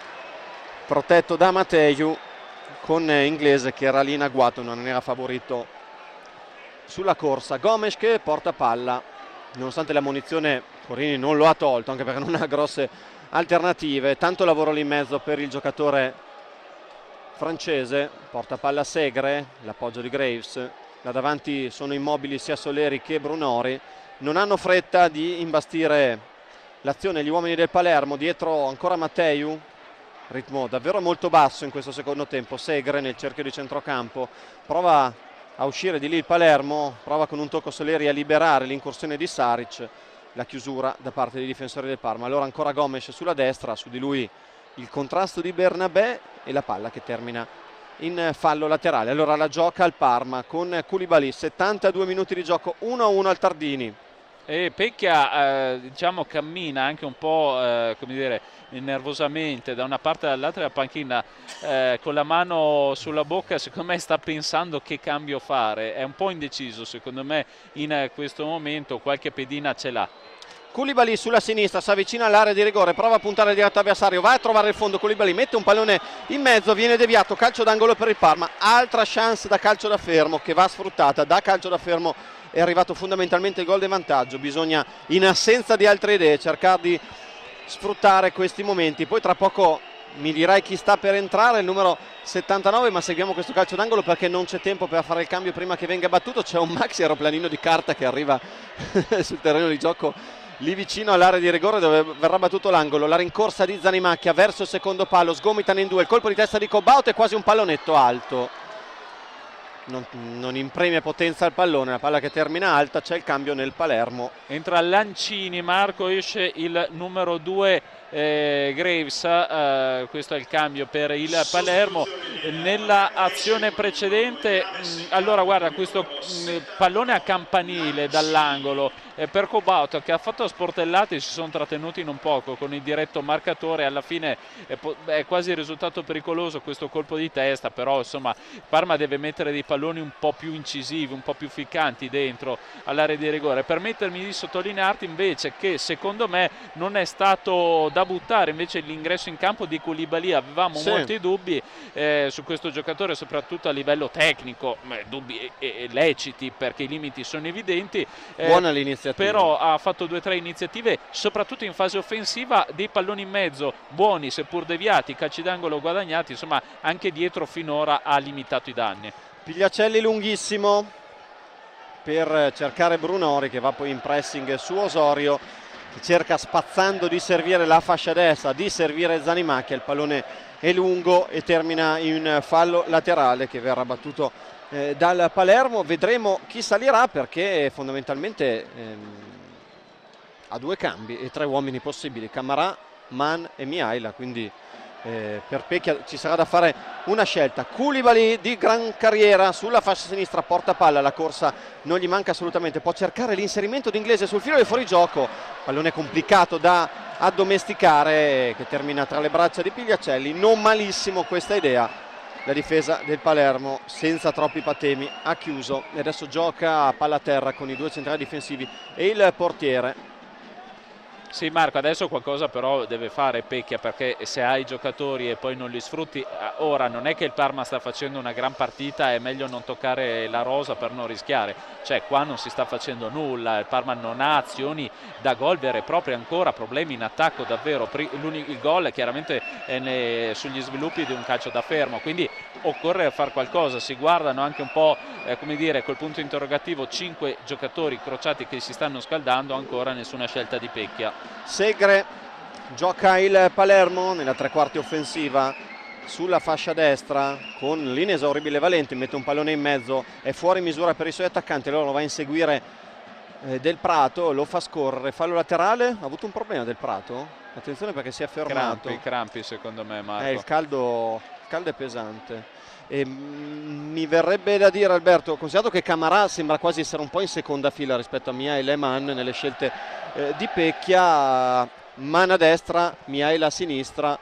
protetto da Mateu, con Inglese che era lì in agguato, non era favorito sulla corsa. Gomes che porta palla, nonostante la munizione Corini non lo ha tolto, anche perché non ha grosse alternative. Tanto lavoro lì in mezzo per il giocatore francese. Porta palla Segre, l'appoggio di Graves, là davanti sono immobili sia Soleri che Brunori, non hanno fretta di imbastire l'azione gli uomini del Palermo. Dietro ancora Mateu, ritmo davvero molto basso in questo secondo tempo. Segre nel cerchio di centrocampo, prova a uscire di lì il Palermo, prova con un tocco Soleri a liberare l'incursione di Saric, la chiusura da parte dei difensori del Parma. Allora ancora Gomes sulla destra, su di lui il contrasto di Bernabé e la palla che termina in fallo laterale. Allora la gioca al Parma con Koulibaly, 72 minuti di gioco, 1-1 al Tardini. E Pecchia diciamo cammina anche un po' come dire, nervosamente da una parte e dall'altra della panchina, con la mano sulla bocca. Secondo me sta pensando che cambio fare, è un po' indeciso secondo me in questo momento, qualche pedina ce l'ha. Koulibaly sulla sinistra, si avvicina all'area di rigore, prova a puntare diretto avversario, va a trovare il fondo. Koulibaly mette un pallone in mezzo, viene deviato, calcio d'angolo per il Parma. Altra chance da calcio da fermo che va sfruttata. Da calcio da fermo è arrivato fondamentalmente il gol di vantaggio. Bisogna, in assenza di altre idee, cercare di sfruttare questi momenti. Poi tra poco mi dirai chi sta per entrare, il numero 79, ma seguiamo questo calcio d'angolo perché non c'è tempo per fare il cambio prima che venga battuto. C'è un maxi aeroplanino di carta che arriva sul terreno di gioco lì vicino all'area di rigore dove verrà battuto l'angolo. La rincorsa di Zanimacchia verso il secondo palo, sgomitano in due, il colpo di testa di Cobbaut è quasi un pallonetto alto, non impreme potenza al pallone, la palla che termina alta. C'è il cambio nel Palermo, entra Lancini, Marco, esce il numero 2 Graves, questo è il cambio per il Palermo. Nella azione precedente allora guarda questo pallone a campanile dall'angolo per Cobbaut, che ha fatto sportellate, si sono trattenuti in un poco con il diretto marcatore. Alla fine è quasi il risultato pericoloso questo colpo di testa, però insomma Parma deve mettere dei palloni un po' più incisivi, un po' più ficcanti dentro all'area di rigore. Permettermi di sottolinearti invece che secondo me non è stato da buttare invece l'ingresso in campo di Koulibaly. Avevamo molti dubbi su questo giocatore, soprattutto a livello tecnico, dubbi leciti perché i limiti sono evidenti. Buona l'iniziativa, però ha fatto 2 o 3 iniziative soprattutto in fase offensiva, dei palloni in mezzo buoni seppur deviati, calci d'angolo guadagnati, insomma anche dietro finora ha limitato i danni. Pigliacelli lunghissimo per cercare Brunori che va poi in pressing su Osorio, che cerca spazzando di servire la fascia destra, di servire Zanimacchia. Il pallone è lungo e termina in fallo laterale che verrà battuto dal Palermo. Vedremo chi salirà perché fondamentalmente ha 2 cambi e 3 uomini possibili, Camarà, Man e Mihaila, quindi per Pecchia ci sarà da fare una scelta. Koulibaly di gran carriera sulla fascia sinistra, porta palla, la corsa non gli manca assolutamente, può cercare l'inserimento di Inglese sul filo del fuorigioco, pallone complicato da addomesticare che termina tra le braccia di Pigliacelli. Non malissimo questa idea, la difesa del Palermo senza troppi patemi ha chiuso e adesso gioca a palla a terra con i 2 centrali difensivi e il portiere. Sì Marco, adesso qualcosa però deve fare Pecchia, perché se hai giocatori e poi non li sfrutti, ora non è che il Parma sta facendo una gran partita, è meglio non toccare la rosa per non rischiare, cioè qua non si sta facendo nulla, il Parma non ha azioni da gol vere e proprie ancora, problemi in attacco davvero, il gol chiaramente è sugli sviluppi di un calcio da fermo, quindi occorre fare qualcosa. Si guardano anche un po' come dire col punto interrogativo 5 giocatori crociati che si stanno scaldando, ancora nessuna scelta di Pecchia. Segre gioca il Palermo nella 3/4 offensiva sulla fascia destra con l'inesauribile Valenti, mette un pallone in mezzo, è fuori misura per i suoi attaccanti, allora lo va a inseguire Del Prato, lo fa scorrere, fallo laterale. Ha avuto un problema Del Prato? Attenzione perché si è fermato. Crampi secondo me Marco. Il caldo calda e pesante. E mi verrebbe da dire, Alberto, considerato che Camarà sembra quasi essere un po' in seconda fila rispetto a Mihail e Mann nelle scelte di Pecchia, Mann a destra, Mihail a sinistra.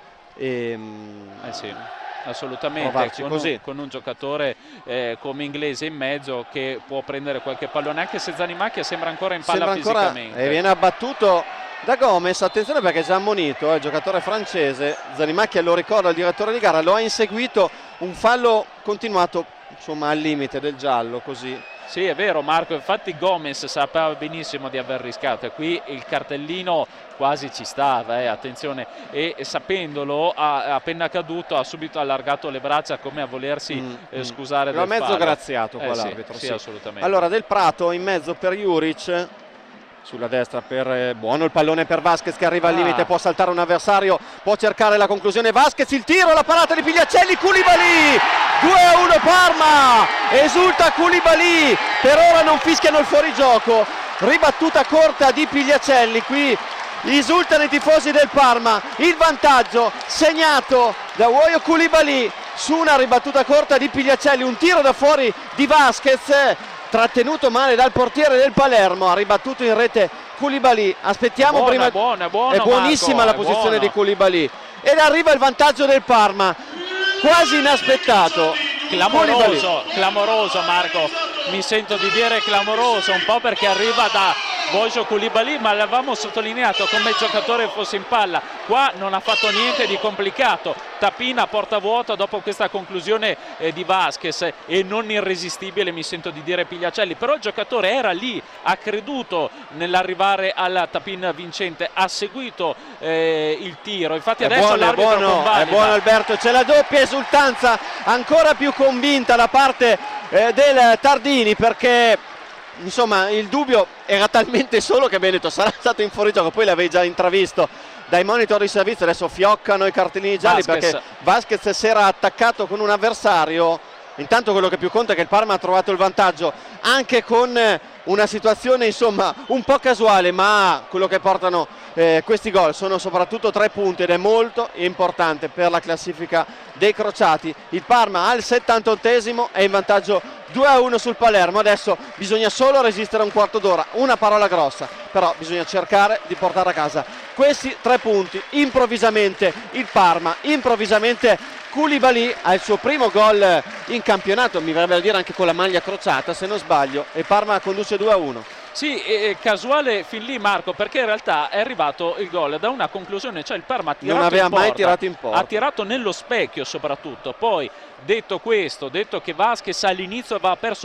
Sì, assolutamente, con un giocatore come Inglese in mezzo che può prendere qualche pallone, anche se Zanimacchia sembra ancora in palla fisicamente. E viene abbattuto da Gomez, attenzione perché è già ammonito il giocatore francese. Zanimacchia, lo ricorda il direttore di gara, lo ha inseguito, un fallo continuato insomma al limite del giallo, così. Sì, è vero Marco, infatti Gomez sapeva benissimo di aver rischiato e qui il cartellino quasi ci stava, attenzione, e sapendolo appena caduto ha subito allargato le braccia come a volersi scusare del fallo. L'ha mezzo graziato qua l'arbitro. Sì, assolutamente. Allora Del Prato in mezzo per Juric, sulla destra per buono il pallone per Vasquez che arriva al limite, può saltare un avversario, può cercare la conclusione Vasquez, il tiro, la parata di Pigliacelli, Koulibaly, 2-1 Parma, esulta Koulibaly, per ora non fischiano il fuorigioco, ribattuta corta di Pigliacelli, qui esultano i tifosi del Parma, il vantaggio segnato da Wayo Koulibaly su una ribattuta corta di Pigliacelli, un tiro da fuori di Vasquez, trattenuto male dal portiere del Palermo, ha ribattuto in rete Koulibaly. Aspettiamo prima. È buonissima Marco, la posizione di Koulibaly ed arriva il vantaggio del Parma, quasi inaspettato. Clamoroso Marco, mi sento di dire clamoroso, un po' perché arriva da Wayo Koulibaly, ma l'avevamo sottolineato come giocatore fosse in palla, qua non ha fatto niente di complicato, tapina a porta vuota dopo questa conclusione di Vasquez e non irresistibile, mi sento di dire Pigliacelli, però il giocatore era lì, ha creduto nell'arrivare alla tapin vincente, ha seguito il tiro, infatti adesso l'arbitro convalida. È buono Alberto, c'è la doppia esultanza ancora più convinta da parte del Tardini, perché insomma il dubbio era talmente solo che abbiamo detto sarà stato in fuorigioco, poi l'avevi già intravisto dai monitor di servizio, adesso fioccano i cartellini gialli perché Vasquez si era attaccato con un avversario. Intanto quello che più conta è che il Parma ha trovato il vantaggio anche con una situazione insomma un po' casuale, ma quello che portano questi gol sono soprattutto 3 punti ed è molto importante per la classifica dei crociati. Il Parma al 78esimo è in vantaggio 2-1 sul Palermo, adesso bisogna solo resistere un quarto d'ora, una parola grossa, però bisogna cercare di portare a casa questi 3 punti. Improvvisamente il Parma, improvvisamente Koulibaly ha il suo primo gol in campionato, mi verrebbe da dire anche con la maglia crociata se non sbaglio, e Parma conduce 2-1. Sì, casuale fin lì Marco, perché in realtà è arrivato il gol da una conclusione, cioè il Parma ha tirato non aveva in porta, mai tirato in porta, ha tirato nello specchio soprattutto, poi detto questo, detto che Vasquez all'inizio aveva perso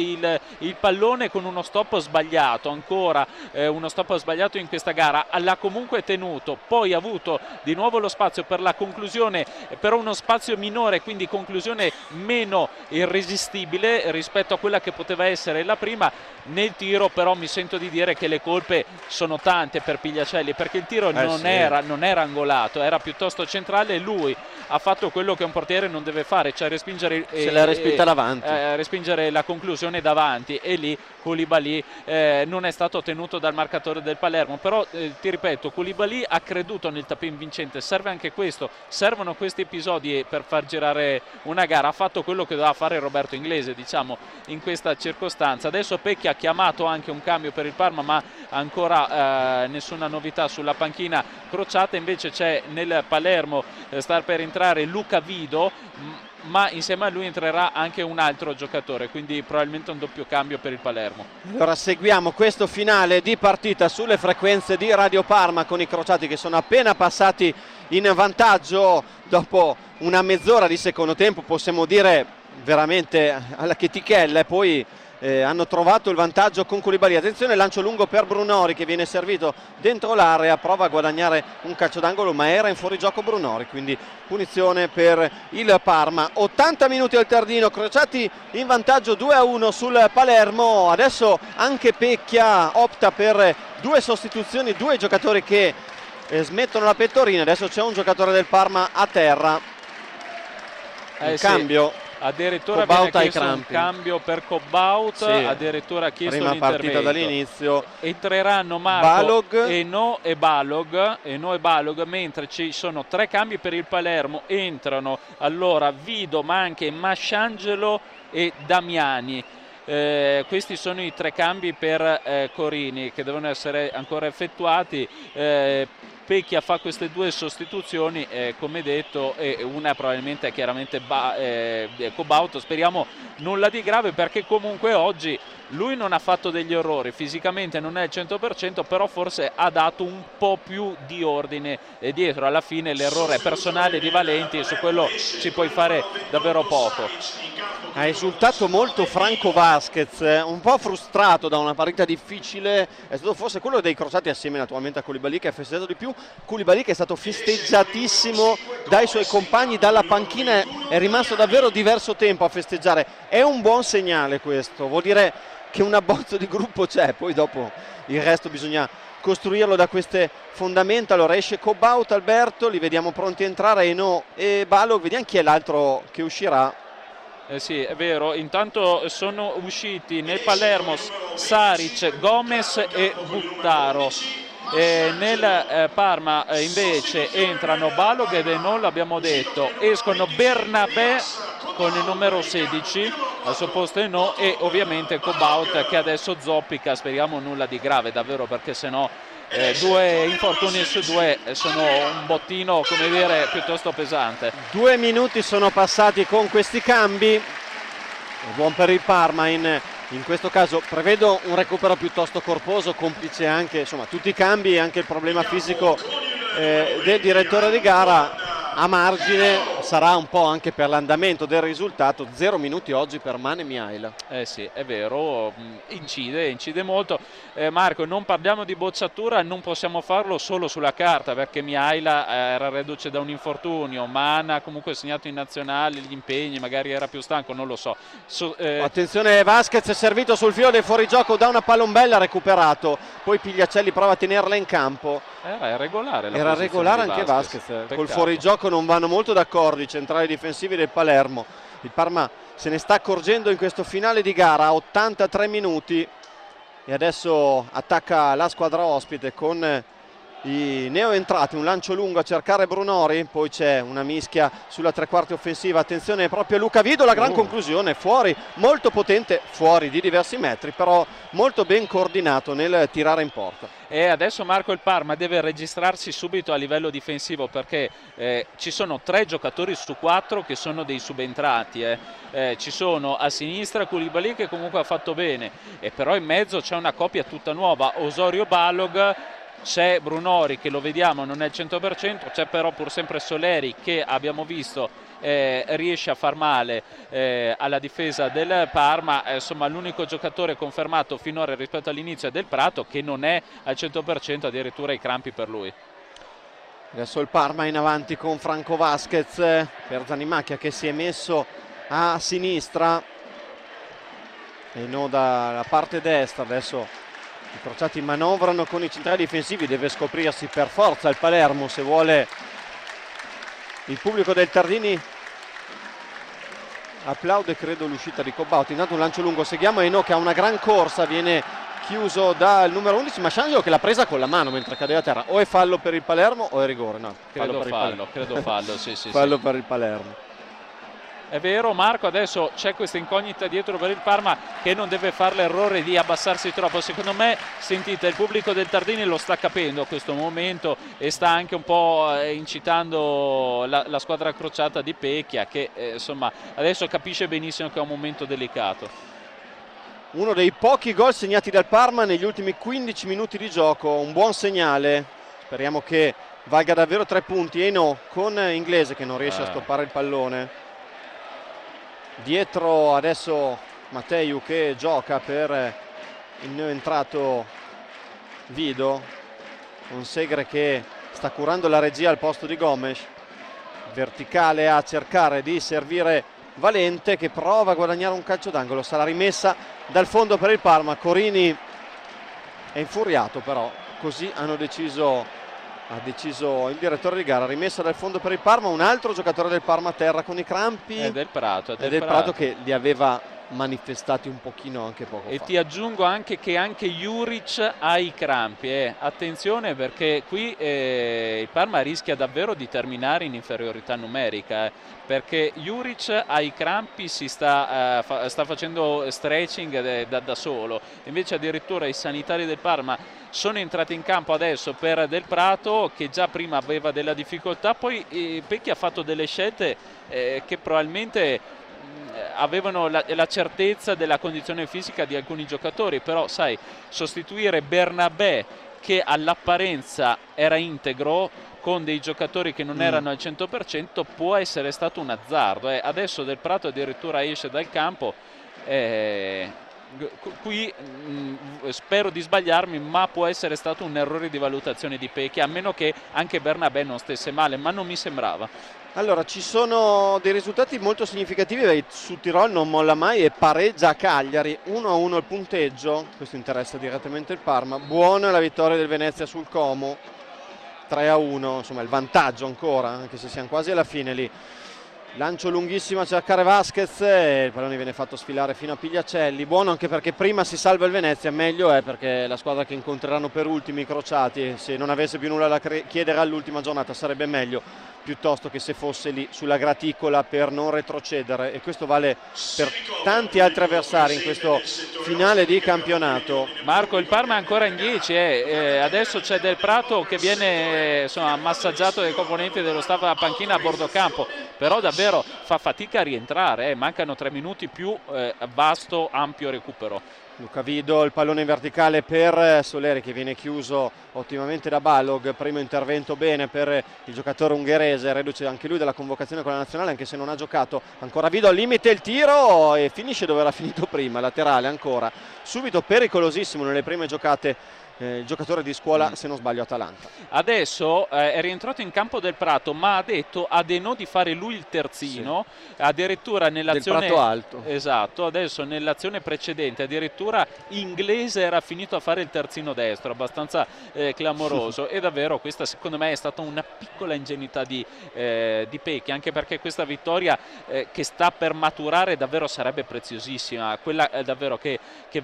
il pallone con uno stop sbagliato, ancora uno stop sbagliato in questa gara, l'ha comunque tenuto, poi ha avuto di nuovo lo spazio per la conclusione, però uno spazio minore, quindi conclusione meno irresistibile rispetto a quella che poteva essere la prima. Nel tiro però mi sento di dire che le colpe sono tante per Pigliacelli, perché il tiro non era angolato, era piuttosto centrale e lui ha fatto quello che un portiere non deve fare, cioè respingere, se l'ha respinta davanti, respingere la conclusione davanti, e lì Koulibaly non è stato tenuto dal marcatore del Palermo, però ti ripeto, Koulibaly ha creduto nel tapin vincente, serve anche questo, servono questi episodi per far girare una gara, ha fatto quello che doveva fare Roberto Inglese, diciamo, in questa circostanza. Adesso Pecchia ha chiamato anche un cambio per il Parma, ma ancora nessuna novità sulla panchina crociata, invece c'è nel Palermo sta per entrare Luca Vido, ma insieme a lui entrerà anche un altro giocatore, quindi probabilmente un doppio cambio per il Palermo. Allora seguiamo questo finale di partita sulle frequenze di Radio Parma con i crociati che sono appena passati in vantaggio dopo una mezz'ora di secondo tempo, possiamo dire veramente alla chetichella, e poi hanno trovato il vantaggio con Koulibaly. Attenzione, lancio lungo per Brunori che viene servito dentro l'area, prova a guadagnare un calcio d'angolo ma era in fuorigioco Brunori, quindi punizione per il Parma. 80 minuti al Tardino, crociati in vantaggio 2-1 sul Palermo. Adesso anche Pecchia opta per 2 sostituzioni, 2 giocatori che smettono la pettorina. Adesso c'è un giocatore del Parma a terra, cambio Addirittura Cobaut viene chiesto un crampi. cambio per Cobaut, Sì, addirittura ha chiesto prima l'intervento. partita dall'inizio. Entreranno Marco, Balog. Eno e Balog, mentre ci sono 3 cambi per il Palermo. Entrano allora Vido, ma anche Masciangelo e Damiani. Questi sono i 3 cambi per Corini che devono essere ancora effettuati. Pecchia fa queste 2 sostituzioni, come detto, e una probabilmente è chiaramente Cobaut. Speriamo nulla di grave, perché comunque oggi lui non ha fatto degli errori, fisicamente non è il 100%, però forse ha dato un po' più di ordine dietro. Alla fine l'errore è personale di Valenti e su quello ci puoi fare davvero poco. Ha esultato molto Franco Vasquez, un po' frustrato da una partita difficile, è stato forse quello dei crociati assieme naturalmente a Koulibaly, che ha festeggiato di più. Koulibaly che è stato festeggiatissimo dai suoi compagni dalla panchina, è rimasto davvero diverso tempo a festeggiare. È un buon segnale questo, vuol dire che un abbozzo di gruppo c'è, poi dopo il resto bisogna costruirlo da queste fondamenta. Allora esce Cobaut, Alberto, li vediamo pronti a entrare, Eno e Balog, vediamo chi è l'altro che uscirà. Sì, è vero, intanto sono usciti nel Palermo Saric, Gomez e Buttaro. Nel Parma invece entrano Balog ed Eno, l'abbiamo detto, escono Bernabé con il numero 16 al suo posto Eno, e ovviamente Cobaut che adesso zoppica, speriamo nulla di grave davvero, perché sennò 2 infortuni su 2 sono un bottino, come dire, piuttosto pesante. 2 minuti sono passati con questi cambi, buon per il Parma in questo caso. Prevedo un recupero piuttosto corposo, complice anche insomma tutti i cambi e anche il problema fisico del direttore di gara. A margine sarà un po' anche per l'andamento del risultato. 0 minuti oggi per Mane Mihaila. Sì, è vero, incide molto. Marco, non parliamo di bocciatura, non possiamo farlo solo sulla carta, perché Mihaila era reduce da un infortunio, Mana ha comunque segnato in nazionale, gli impegni, magari era più stanco, non lo so. Attenzione, Vasquez è servito sul filo del fuorigioco da una palombella, recuperato, poi Pigliacelli prova a tenerla in campo. Era regolare Anche Vasquez. Col fuorigioco non vanno molto d'accordo i centrali difensivi del Palermo. Il Parma se ne sta accorgendo in questo finale di gara a 83 minuti e adesso attacca la squadra ospite con i neoentrati, un lancio lungo a cercare Brunori, poi c'è una mischia sulla tre quarti offensiva. Attenzione proprio a Luca Vido, la gran conclusione, fuori, molto potente, fuori di diversi metri, però molto ben coordinato nel tirare in porta. E adesso Marco, il Parma deve registrarsi subito a livello difensivo, perché ci sono 3 giocatori su 4 che sono dei subentrati. Ci sono a sinistra Koulibaly, che comunque ha fatto bene, e però in mezzo c'è una coppia tutta nuova, Osorio Balog. C'è Brunori che lo vediamo non è il 100%, c'è però pur sempre Soleri che abbiamo visto riesce a far male alla difesa del Parma. Insomma, l'unico giocatore confermato finora rispetto all'inizio è Del Prato, che non è al 100%, addirittura i crampi per lui. Adesso il Parma in avanti con Franco Vasquez per Zanimacchia che si è messo a sinistra e non dalla parte destra. Adesso i crociati manovrano con i centrali difensivi, deve scoprirsi per forza il Palermo se vuole. Il pubblico del Tardini applaude, credo, l'uscita di Cobaut. Intanto un lancio lungo, seguiamo Eno che ha una gran corsa, viene chiuso dal numero 11 Masciangelo, che l'ha presa con la mano mentre cadeva a terra. O è fallo per il Palermo o è rigore? No, credo fallo, sì. Fallo per il Palermo. È vero Marco, adesso c'è questa incognita dietro per il Parma, che non deve fare l'errore di abbassarsi troppo. Secondo me, sentite, il pubblico del Tardini lo sta capendo a questo momento e sta anche un po' incitando la squadra crociata di Pecchia, che insomma adesso capisce benissimo che è un momento delicato. Uno dei pochi gol segnati dal Parma negli ultimi 15 minuti di gioco, un buon segnale, speriamo che valga davvero 3 punti. Eno con Inglese che non riesce a stoppare il pallone. Dietro adesso Matteu che gioca per il neoentrato Vido, un Segre che sta curando la regia al posto di Gomes, verticale a cercare di servire Valente che prova a guadagnare un calcio d'angolo, sarà rimessa dal fondo per il Parma. Corini è infuriato, però così hanno deciso ha deciso il direttore di gara. Rimessa dal fondo per il Parma, un altro giocatore del Parma a terra con i crampi. È del Prato, del Prato che li aveva manifestati un pochino anche poco fa. E ti aggiungo anche che anche Juric ha i crampi, attenzione, perché qui il Parma rischia davvero di terminare in inferiorità numerica, perché Juric ha i crampi, sta facendo stretching da solo, invece addirittura i sanitari del Parma sono entrati in campo adesso per Del Prato, che già prima aveva della difficoltà. Poi Pecchi ha fatto delle scelte che probabilmente avevano la certezza della condizione fisica di alcuni giocatori, però sai, sostituire Bernabé, che all'apparenza era integro, con dei giocatori che non erano al 100%, può essere stato un azzardo. Adesso Del Prato addirittura esce dal campo. Qui spero di sbagliarmi, ma può essere stato un errore di valutazione di Pecchi, a meno che anche Bernabé non stesse male, ma non mi sembrava. Allora, ci sono dei risultati molto significativi. Su Tirol non molla mai e pareggia a Cagliari, 1-1 il punteggio, questo interessa direttamente il Parma. Buona la vittoria del Venezia sul Como, 3-1, insomma il vantaggio ancora, anche se siamo quasi alla fine lì. Lancio lunghissimo a cercare Vasquez, e il pallone viene fatto sfilare fino a Pigliacelli. Buono anche perché prima si salva il Venezia, meglio è, perché la squadra che incontreranno per ultimi, i crociati, se non avesse più nulla da chiedere all'ultima giornata sarebbe meglio, piuttosto che se fosse lì sulla graticola per non retrocedere, e questo vale per tanti altri avversari in questo finale di campionato. Marco, il Parma è ancora in 10, adesso c'è Del Prato che viene massaggiato dai componenti dello staff della panchina a bordo campo, però davvero fa fatica a rientrare, mancano 3 minuti più vasto, ampio recupero. Luca Vido, il pallone in verticale per Soleri, che viene chiuso ottimamente da Balog. Primo intervento bene per il giocatore ungherese, reduce anche lui dalla convocazione con la nazionale, anche se non ha giocato. Ancora Vido al limite, il tiro, e finisce dove era finito prima, laterale ancora, subito pericolosissimo nelle prime giocate. Il giocatore di scuola, se non sbaglio, Atalanta. Adesso è rientrato in campo Del Prato, ma ha detto a De No di fare lui il terzino, sì. Addirittura nell'azione Del Prato alto. Esatto, adesso nell'azione precedente addirittura Inglese era finito a fare il terzino destro, abbastanza clamoroso. E davvero questa secondo me è stata una piccola ingenuità di Pecchi, anche perché questa vittoria che sta per maturare davvero sarebbe preziosissima, quella davvero che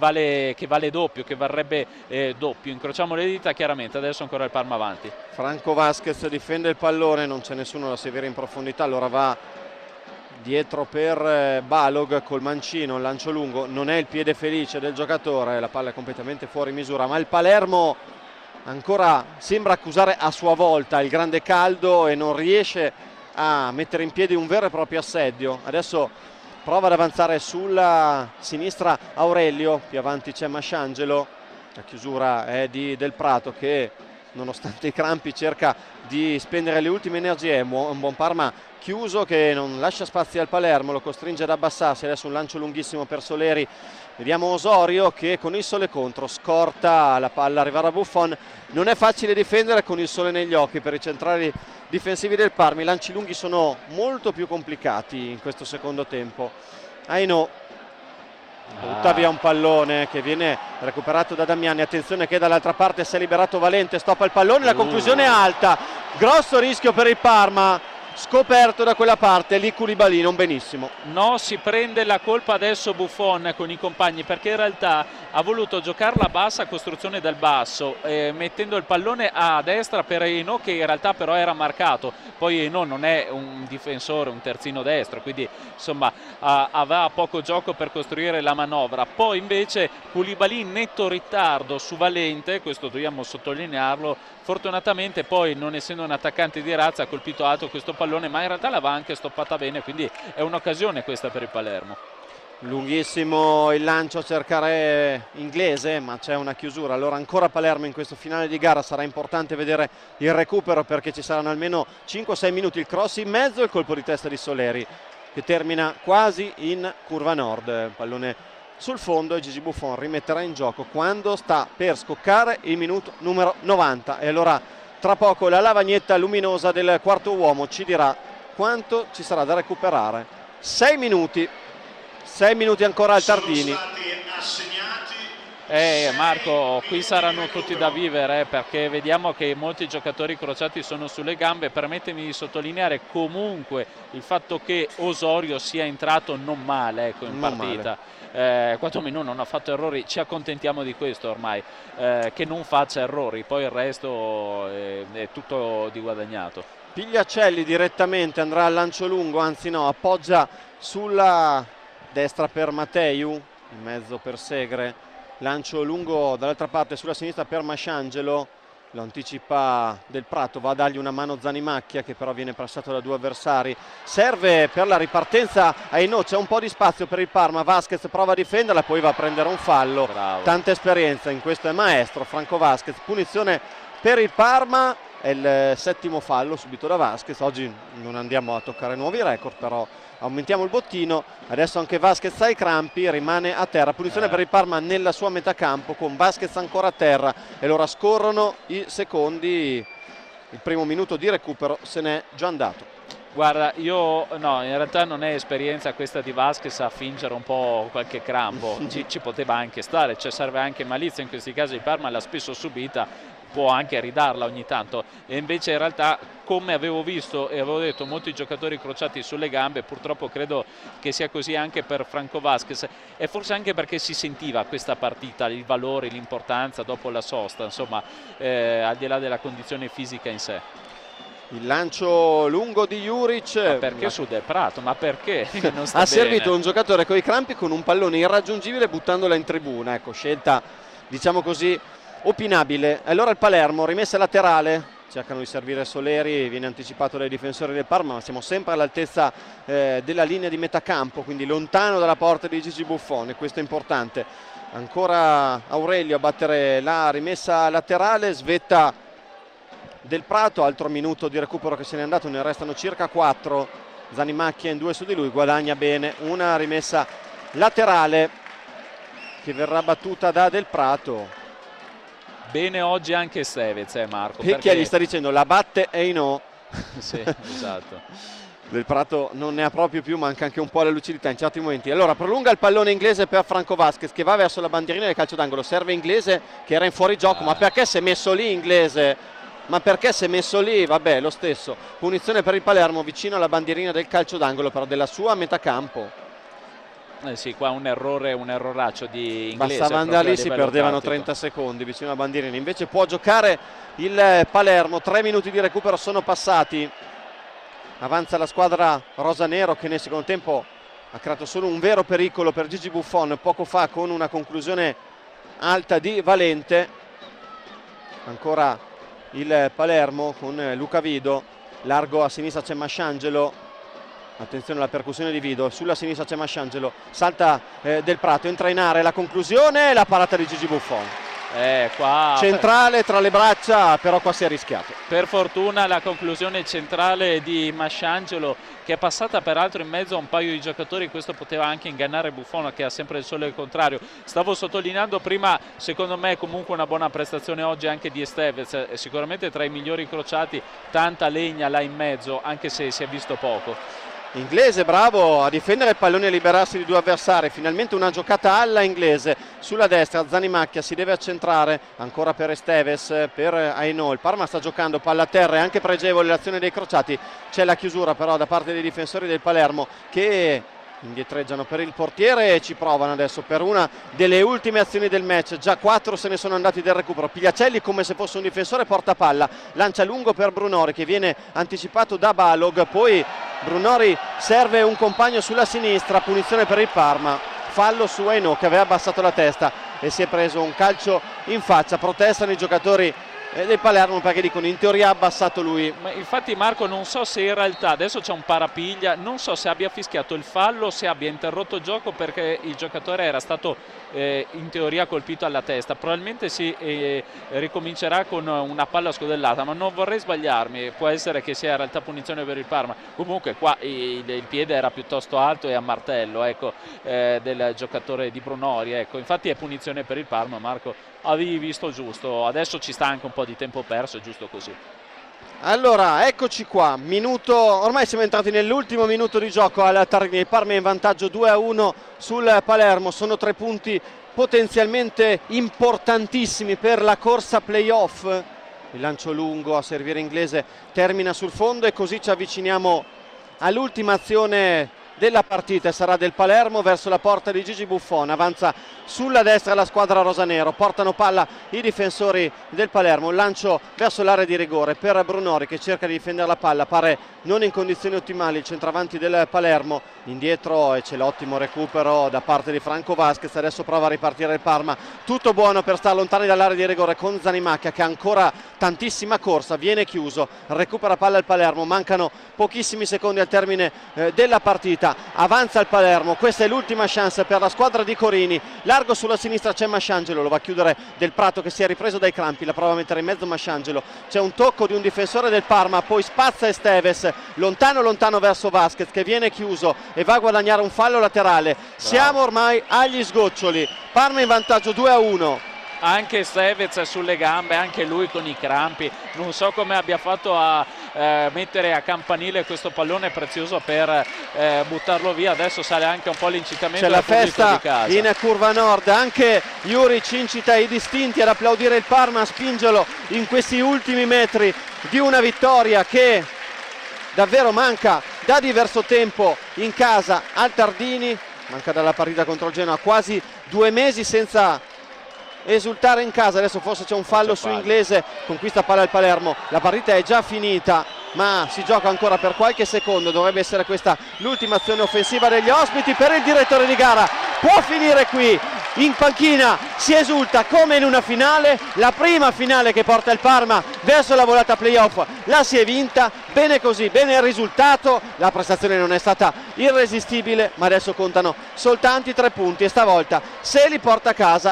vale doppio, che varrebbe doppio. Incrociamo le dita, chiaramente adesso ancora il Parma avanti. Franco Vasquez difende il pallone, non c'è nessuno da seguire in profondità, allora va dietro per Balog col mancino, il lancio lungo, non è il piede felice del giocatore, la palla è completamente fuori misura, ma il Palermo ancora sembra accusare a sua volta il grande caldo e non riesce a mettere in piedi un vero e proprio assedio. Adesso prova ad avanzare sulla sinistra Aurelio, più avanti c'è Masciangelo. La chiusura è di Del Prato, che nonostante i crampi cerca di spendere le ultime energie. Un buon Parma chiuso che non lascia spazi al Palermo, lo costringe ad abbassarsi. Adesso un lancio lunghissimo per Soleri. Vediamo Osorio che con il sole contro scorta la palla, arrivare a Buffon. Non è facile difendere con il sole negli occhi per i centrali difensivi del Parma. I lanci lunghi sono molto più complicati in questo secondo tempo. Aino butta via un pallone che viene recuperato da Damiani. Attenzione che dall'altra parte si è liberato Valente, stoppa il pallone, la conclusione è alta, grosso rischio per il Parma, scoperto da quella parte lì Koulibaly, non benissimo. No, si prende la colpa adesso Buffon con i compagni, perché in realtà ha voluto giocarla bassa, costruzione dal basso, mettendo il pallone a destra per Eno, che in realtà però era marcato. Poi Eno non è un difensore, un terzino destro, quindi insomma aveva poco gioco per costruire la manovra. Poi invece Koulibaly in netto ritardo su Valente, questo dobbiamo sottolinearlo. Fortunatamente poi, non essendo un attaccante di razza, ha colpito alto questo pallone, ma in realtà l'aveva anche stoppata bene, quindi è un'occasione questa per il Palermo. Lunghissimo il lancio a cercare Inglese, ma c'è una chiusura. Allora ancora Palermo in questo finale di gara. Sarà importante vedere il recupero, perché ci saranno almeno 5-6 minuti. Il cross in mezzo e il colpo di testa di Soleri, che termina quasi in curva nord. Pallone sul fondo e Gigi Buffon rimetterà in gioco quando sta per scoccare il minuto numero 90. E allora tra poco la lavagnetta luminosa del quarto uomo ci dirà quanto ci sarà da recuperare. 6 minuti ancora al Tardini. Sono stati assegnati Marco, qui saranno tutti da vivere, perché vediamo che molti giocatori crociati sono sulle gambe. Permettimi di sottolineare comunque il fatto che Osorio sia entrato non male, ecco, in partita. Quantomeno non ha fatto errori, ci accontentiamo di questo ormai, che non faccia errori, poi il resto è tutto di guadagnato. Pigliacelli direttamente andrà al lancio lungo, anzi no, appoggia sulla destra per Matteiu, in mezzo per Segre. Lancio lungo dall'altra parte sulla sinistra per Masciangelo, lo anticipa Del Prato, va a dargli una mano Zanimacchia che però viene passato da 2 avversari. Serve per la ripartenza Aino, c'è un po' di spazio per il Parma, Vasquez prova a difenderla, poi va a prendere un fallo. Bravo. Tanta esperienza in questo è maestro Franco Vasquez, punizione per il Parma, è il 7° fallo subito da Vasquez. Oggi non andiamo a toccare nuovi record, però aumentiamo il bottino. Adesso anche Vasquez ai crampi, rimane a terra, punizione per il Parma nella sua metà campo con Vasquez ancora a terra e loro scorrono i secondi. Il primo minuto di recupero se n'è già andato. Guarda, in realtà non è esperienza questa di Vasquez a fingere un po' qualche crampo, ci poteva anche stare, cioè serve anche malizia, in questi casi il Parma l'ha spesso subita, può anche ridarla ogni tanto, e invece in realtà, come avevo visto e avevo detto, molti giocatori crociati sulle gambe, purtroppo credo che sia così anche per Franco Vasquez, e forse anche perché si sentiva questa partita, il valore, l'importanza dopo la sosta, insomma, al di là della condizione fisica in sé. Il lancio lungo di Juric. Ma perché su Del Prato? Ma perché? Non sta ha bene. Servito un giocatore coi crampi con un pallone irraggiungibile buttandola in tribuna. Ecco, scelta diciamo così opinabile. Allora il Palermo, rimessa laterale, cercano di servire Soleri, viene anticipato dai difensori del Parma, ma siamo sempre all'altezza della linea di metà campo, quindi lontano dalla porta di Gigi Buffon, e questo è importante. Ancora Aurelio a battere la rimessa laterale, svetta Del Prato, altro minuto di recupero che se n'è andato, ne restano circa 4. Zanimacchia in 2 su di lui, guadagna bene una rimessa laterale che verrà battuta da Del Prato. Bene oggi anche Stevez, Marco. Perché gli sta dicendo la batte e no. Sì, esatto. Del Prato non ne ha proprio più, manca anche un po' la lucidità in certi momenti. Allora prolunga il pallone Inglese per Franco Vasquez che va verso la bandierina del calcio d'angolo, serve Inglese che era in fuorigioco. Ma perché si è messo lì Inglese? Ma perché si è messo lì? Vabbè, lo stesso. Punizione per il Palermo vicino alla bandierina del calcio d'angolo, però della sua metà campo. Sì, qua un erroraccio di Inglese. Bastava andare lì, si perdevano 30 secondi vicino alla bandierina. Invece può giocare il Palermo. 3 minuti di recupero sono passati. Avanza la squadra rosanero che nel secondo tempo ha creato solo un vero pericolo per Gigi Buffon poco fa con una conclusione alta di Valente. Ancora il Palermo con Luca Vido, largo a sinistra c'è Masciangelo, attenzione alla percussione di Vido, sulla sinistra c'è Masciangelo, salta Del Prato, entra in area, la conclusione, la parata di Gigi Buffon. Qua centrale tra le braccia, però qua si è rischiato. Per fortuna la conclusione centrale di Masciangelo, che è passata peraltro in mezzo a un paio di giocatori, questo poteva anche ingannare Buffon che ha sempre il sole contrario. Stavo sottolineando prima, secondo me comunque una buona prestazione oggi anche di Estevez, sicuramente tra i migliori crociati, tanta legna là in mezzo anche se si è visto poco. Inglese bravo a difendere il pallone e a liberarsi di 2 avversari, finalmente una giocata alla Inglese. Sulla destra Zanimacchia si deve accentrare, ancora per Estevez, per Aino. Il Parma sta giocando, palla a terra, è anche pregevole l'azione dei crociati, c'è la chiusura però da parte dei difensori del Palermo che indietreggiano per il portiere e ci provano adesso per una delle ultime azioni del match. Già 4 se ne sono andati del recupero. Pigliacelli, come se fosse un difensore, porta palla, lancia lungo per Brunori che viene anticipato da Balog, poi Brunori serve un compagno sulla sinistra, punizione per il Parma, fallo su Aino che aveva abbassato la testa e si è preso un calcio in faccia. Protestano i giocatori del Palermo perché dicono in teoria ha abbassato lui. Ma infatti Marco, non so se in realtà adesso c'è un parapiglia, non so se abbia fischiato il fallo, se abbia interrotto il gioco perché il giocatore era stato in teoria colpito alla testa. Probabilmente si ricomincerà con una palla scodellata, ma non vorrei sbagliarmi, può essere che sia in realtà punizione per il Parma. Comunque qua il piede era piuttosto alto e a martello, ecco, del giocatore di Brunori, ecco. Infatti è punizione per il Parma. Marco, avevi visto giusto, adesso ci sta anche un po' di tempo perso, è giusto così. Allora eccoci qua, ormai siamo entrati nell'ultimo minuto di gioco al Targhini. Il Parma è in vantaggio 2-1 sul Palermo, sono 3 punti potenzialmente importantissimi per la corsa playoff. Il lancio lungo a servire inglese termina sul fondo e così ci avviciniamo all'ultima azione della partita. Sarà del Palermo verso la porta di Gigi Buffon, avanza sulla destra la squadra rosanero, portano palla i difensori del Palermo, un lancio verso l'area di rigore per Brunori che cerca di difendere la palla, pare non in condizioni ottimali il centravanti del Palermo, indietro e c'è l'ottimo recupero da parte di Franco Vasquez, adesso prova a ripartire il Parma, tutto buono per stare lontani dall'area di rigore con Zanimacchia che ha ancora tantissima corsa, viene chiuso, recupera palla il Palermo, mancano pochissimi secondi al termine della partita, avanza il Palermo, questa è l'ultima chance per la squadra di Corini, largo sulla sinistra c'è Masciangelo, lo va a chiudere Del Prato che si è ripreso dai crampi, la prova a mettere in mezzo Masciangelo, c'è un tocco di un difensore del Parma, poi spazza Esteves, lontano verso Vasquez che viene chiuso e va a guadagnare un fallo laterale. Siamo ormai agli sgoccioli, Parma in vantaggio 2-1. Anche Stevez sulle gambe, anche lui con i crampi, non so come abbia fatto a mettere a campanile questo pallone prezioso per buttarlo via. Adesso sale anche un po' l'incitamento c'è del la festa di casa. In curva nord, anche Juric incita i distinti ad applaudire il Parma, a spingerlo in questi ultimi metri di una vittoria che davvero manca da diverso tempo in casa al Tardini, manca dalla partita contro il Genoa, quasi 2 mesi senza esultare in casa. Adesso forse c'è un fallo su Inglese, conquista palla il Palermo, la partita è già finita ma si gioca ancora per qualche secondo, dovrebbe essere questa l'ultima azione offensiva degli ospiti. Per il direttore di gara può finire qui, in panchina si esulta come in una finale, la prima finale che porta il Parma verso la volata playoff la si è vinta, bene così, bene il risultato, la prestazione non è stata irresistibile ma adesso contano soltanto i 3 punti e stavolta se li porta a casa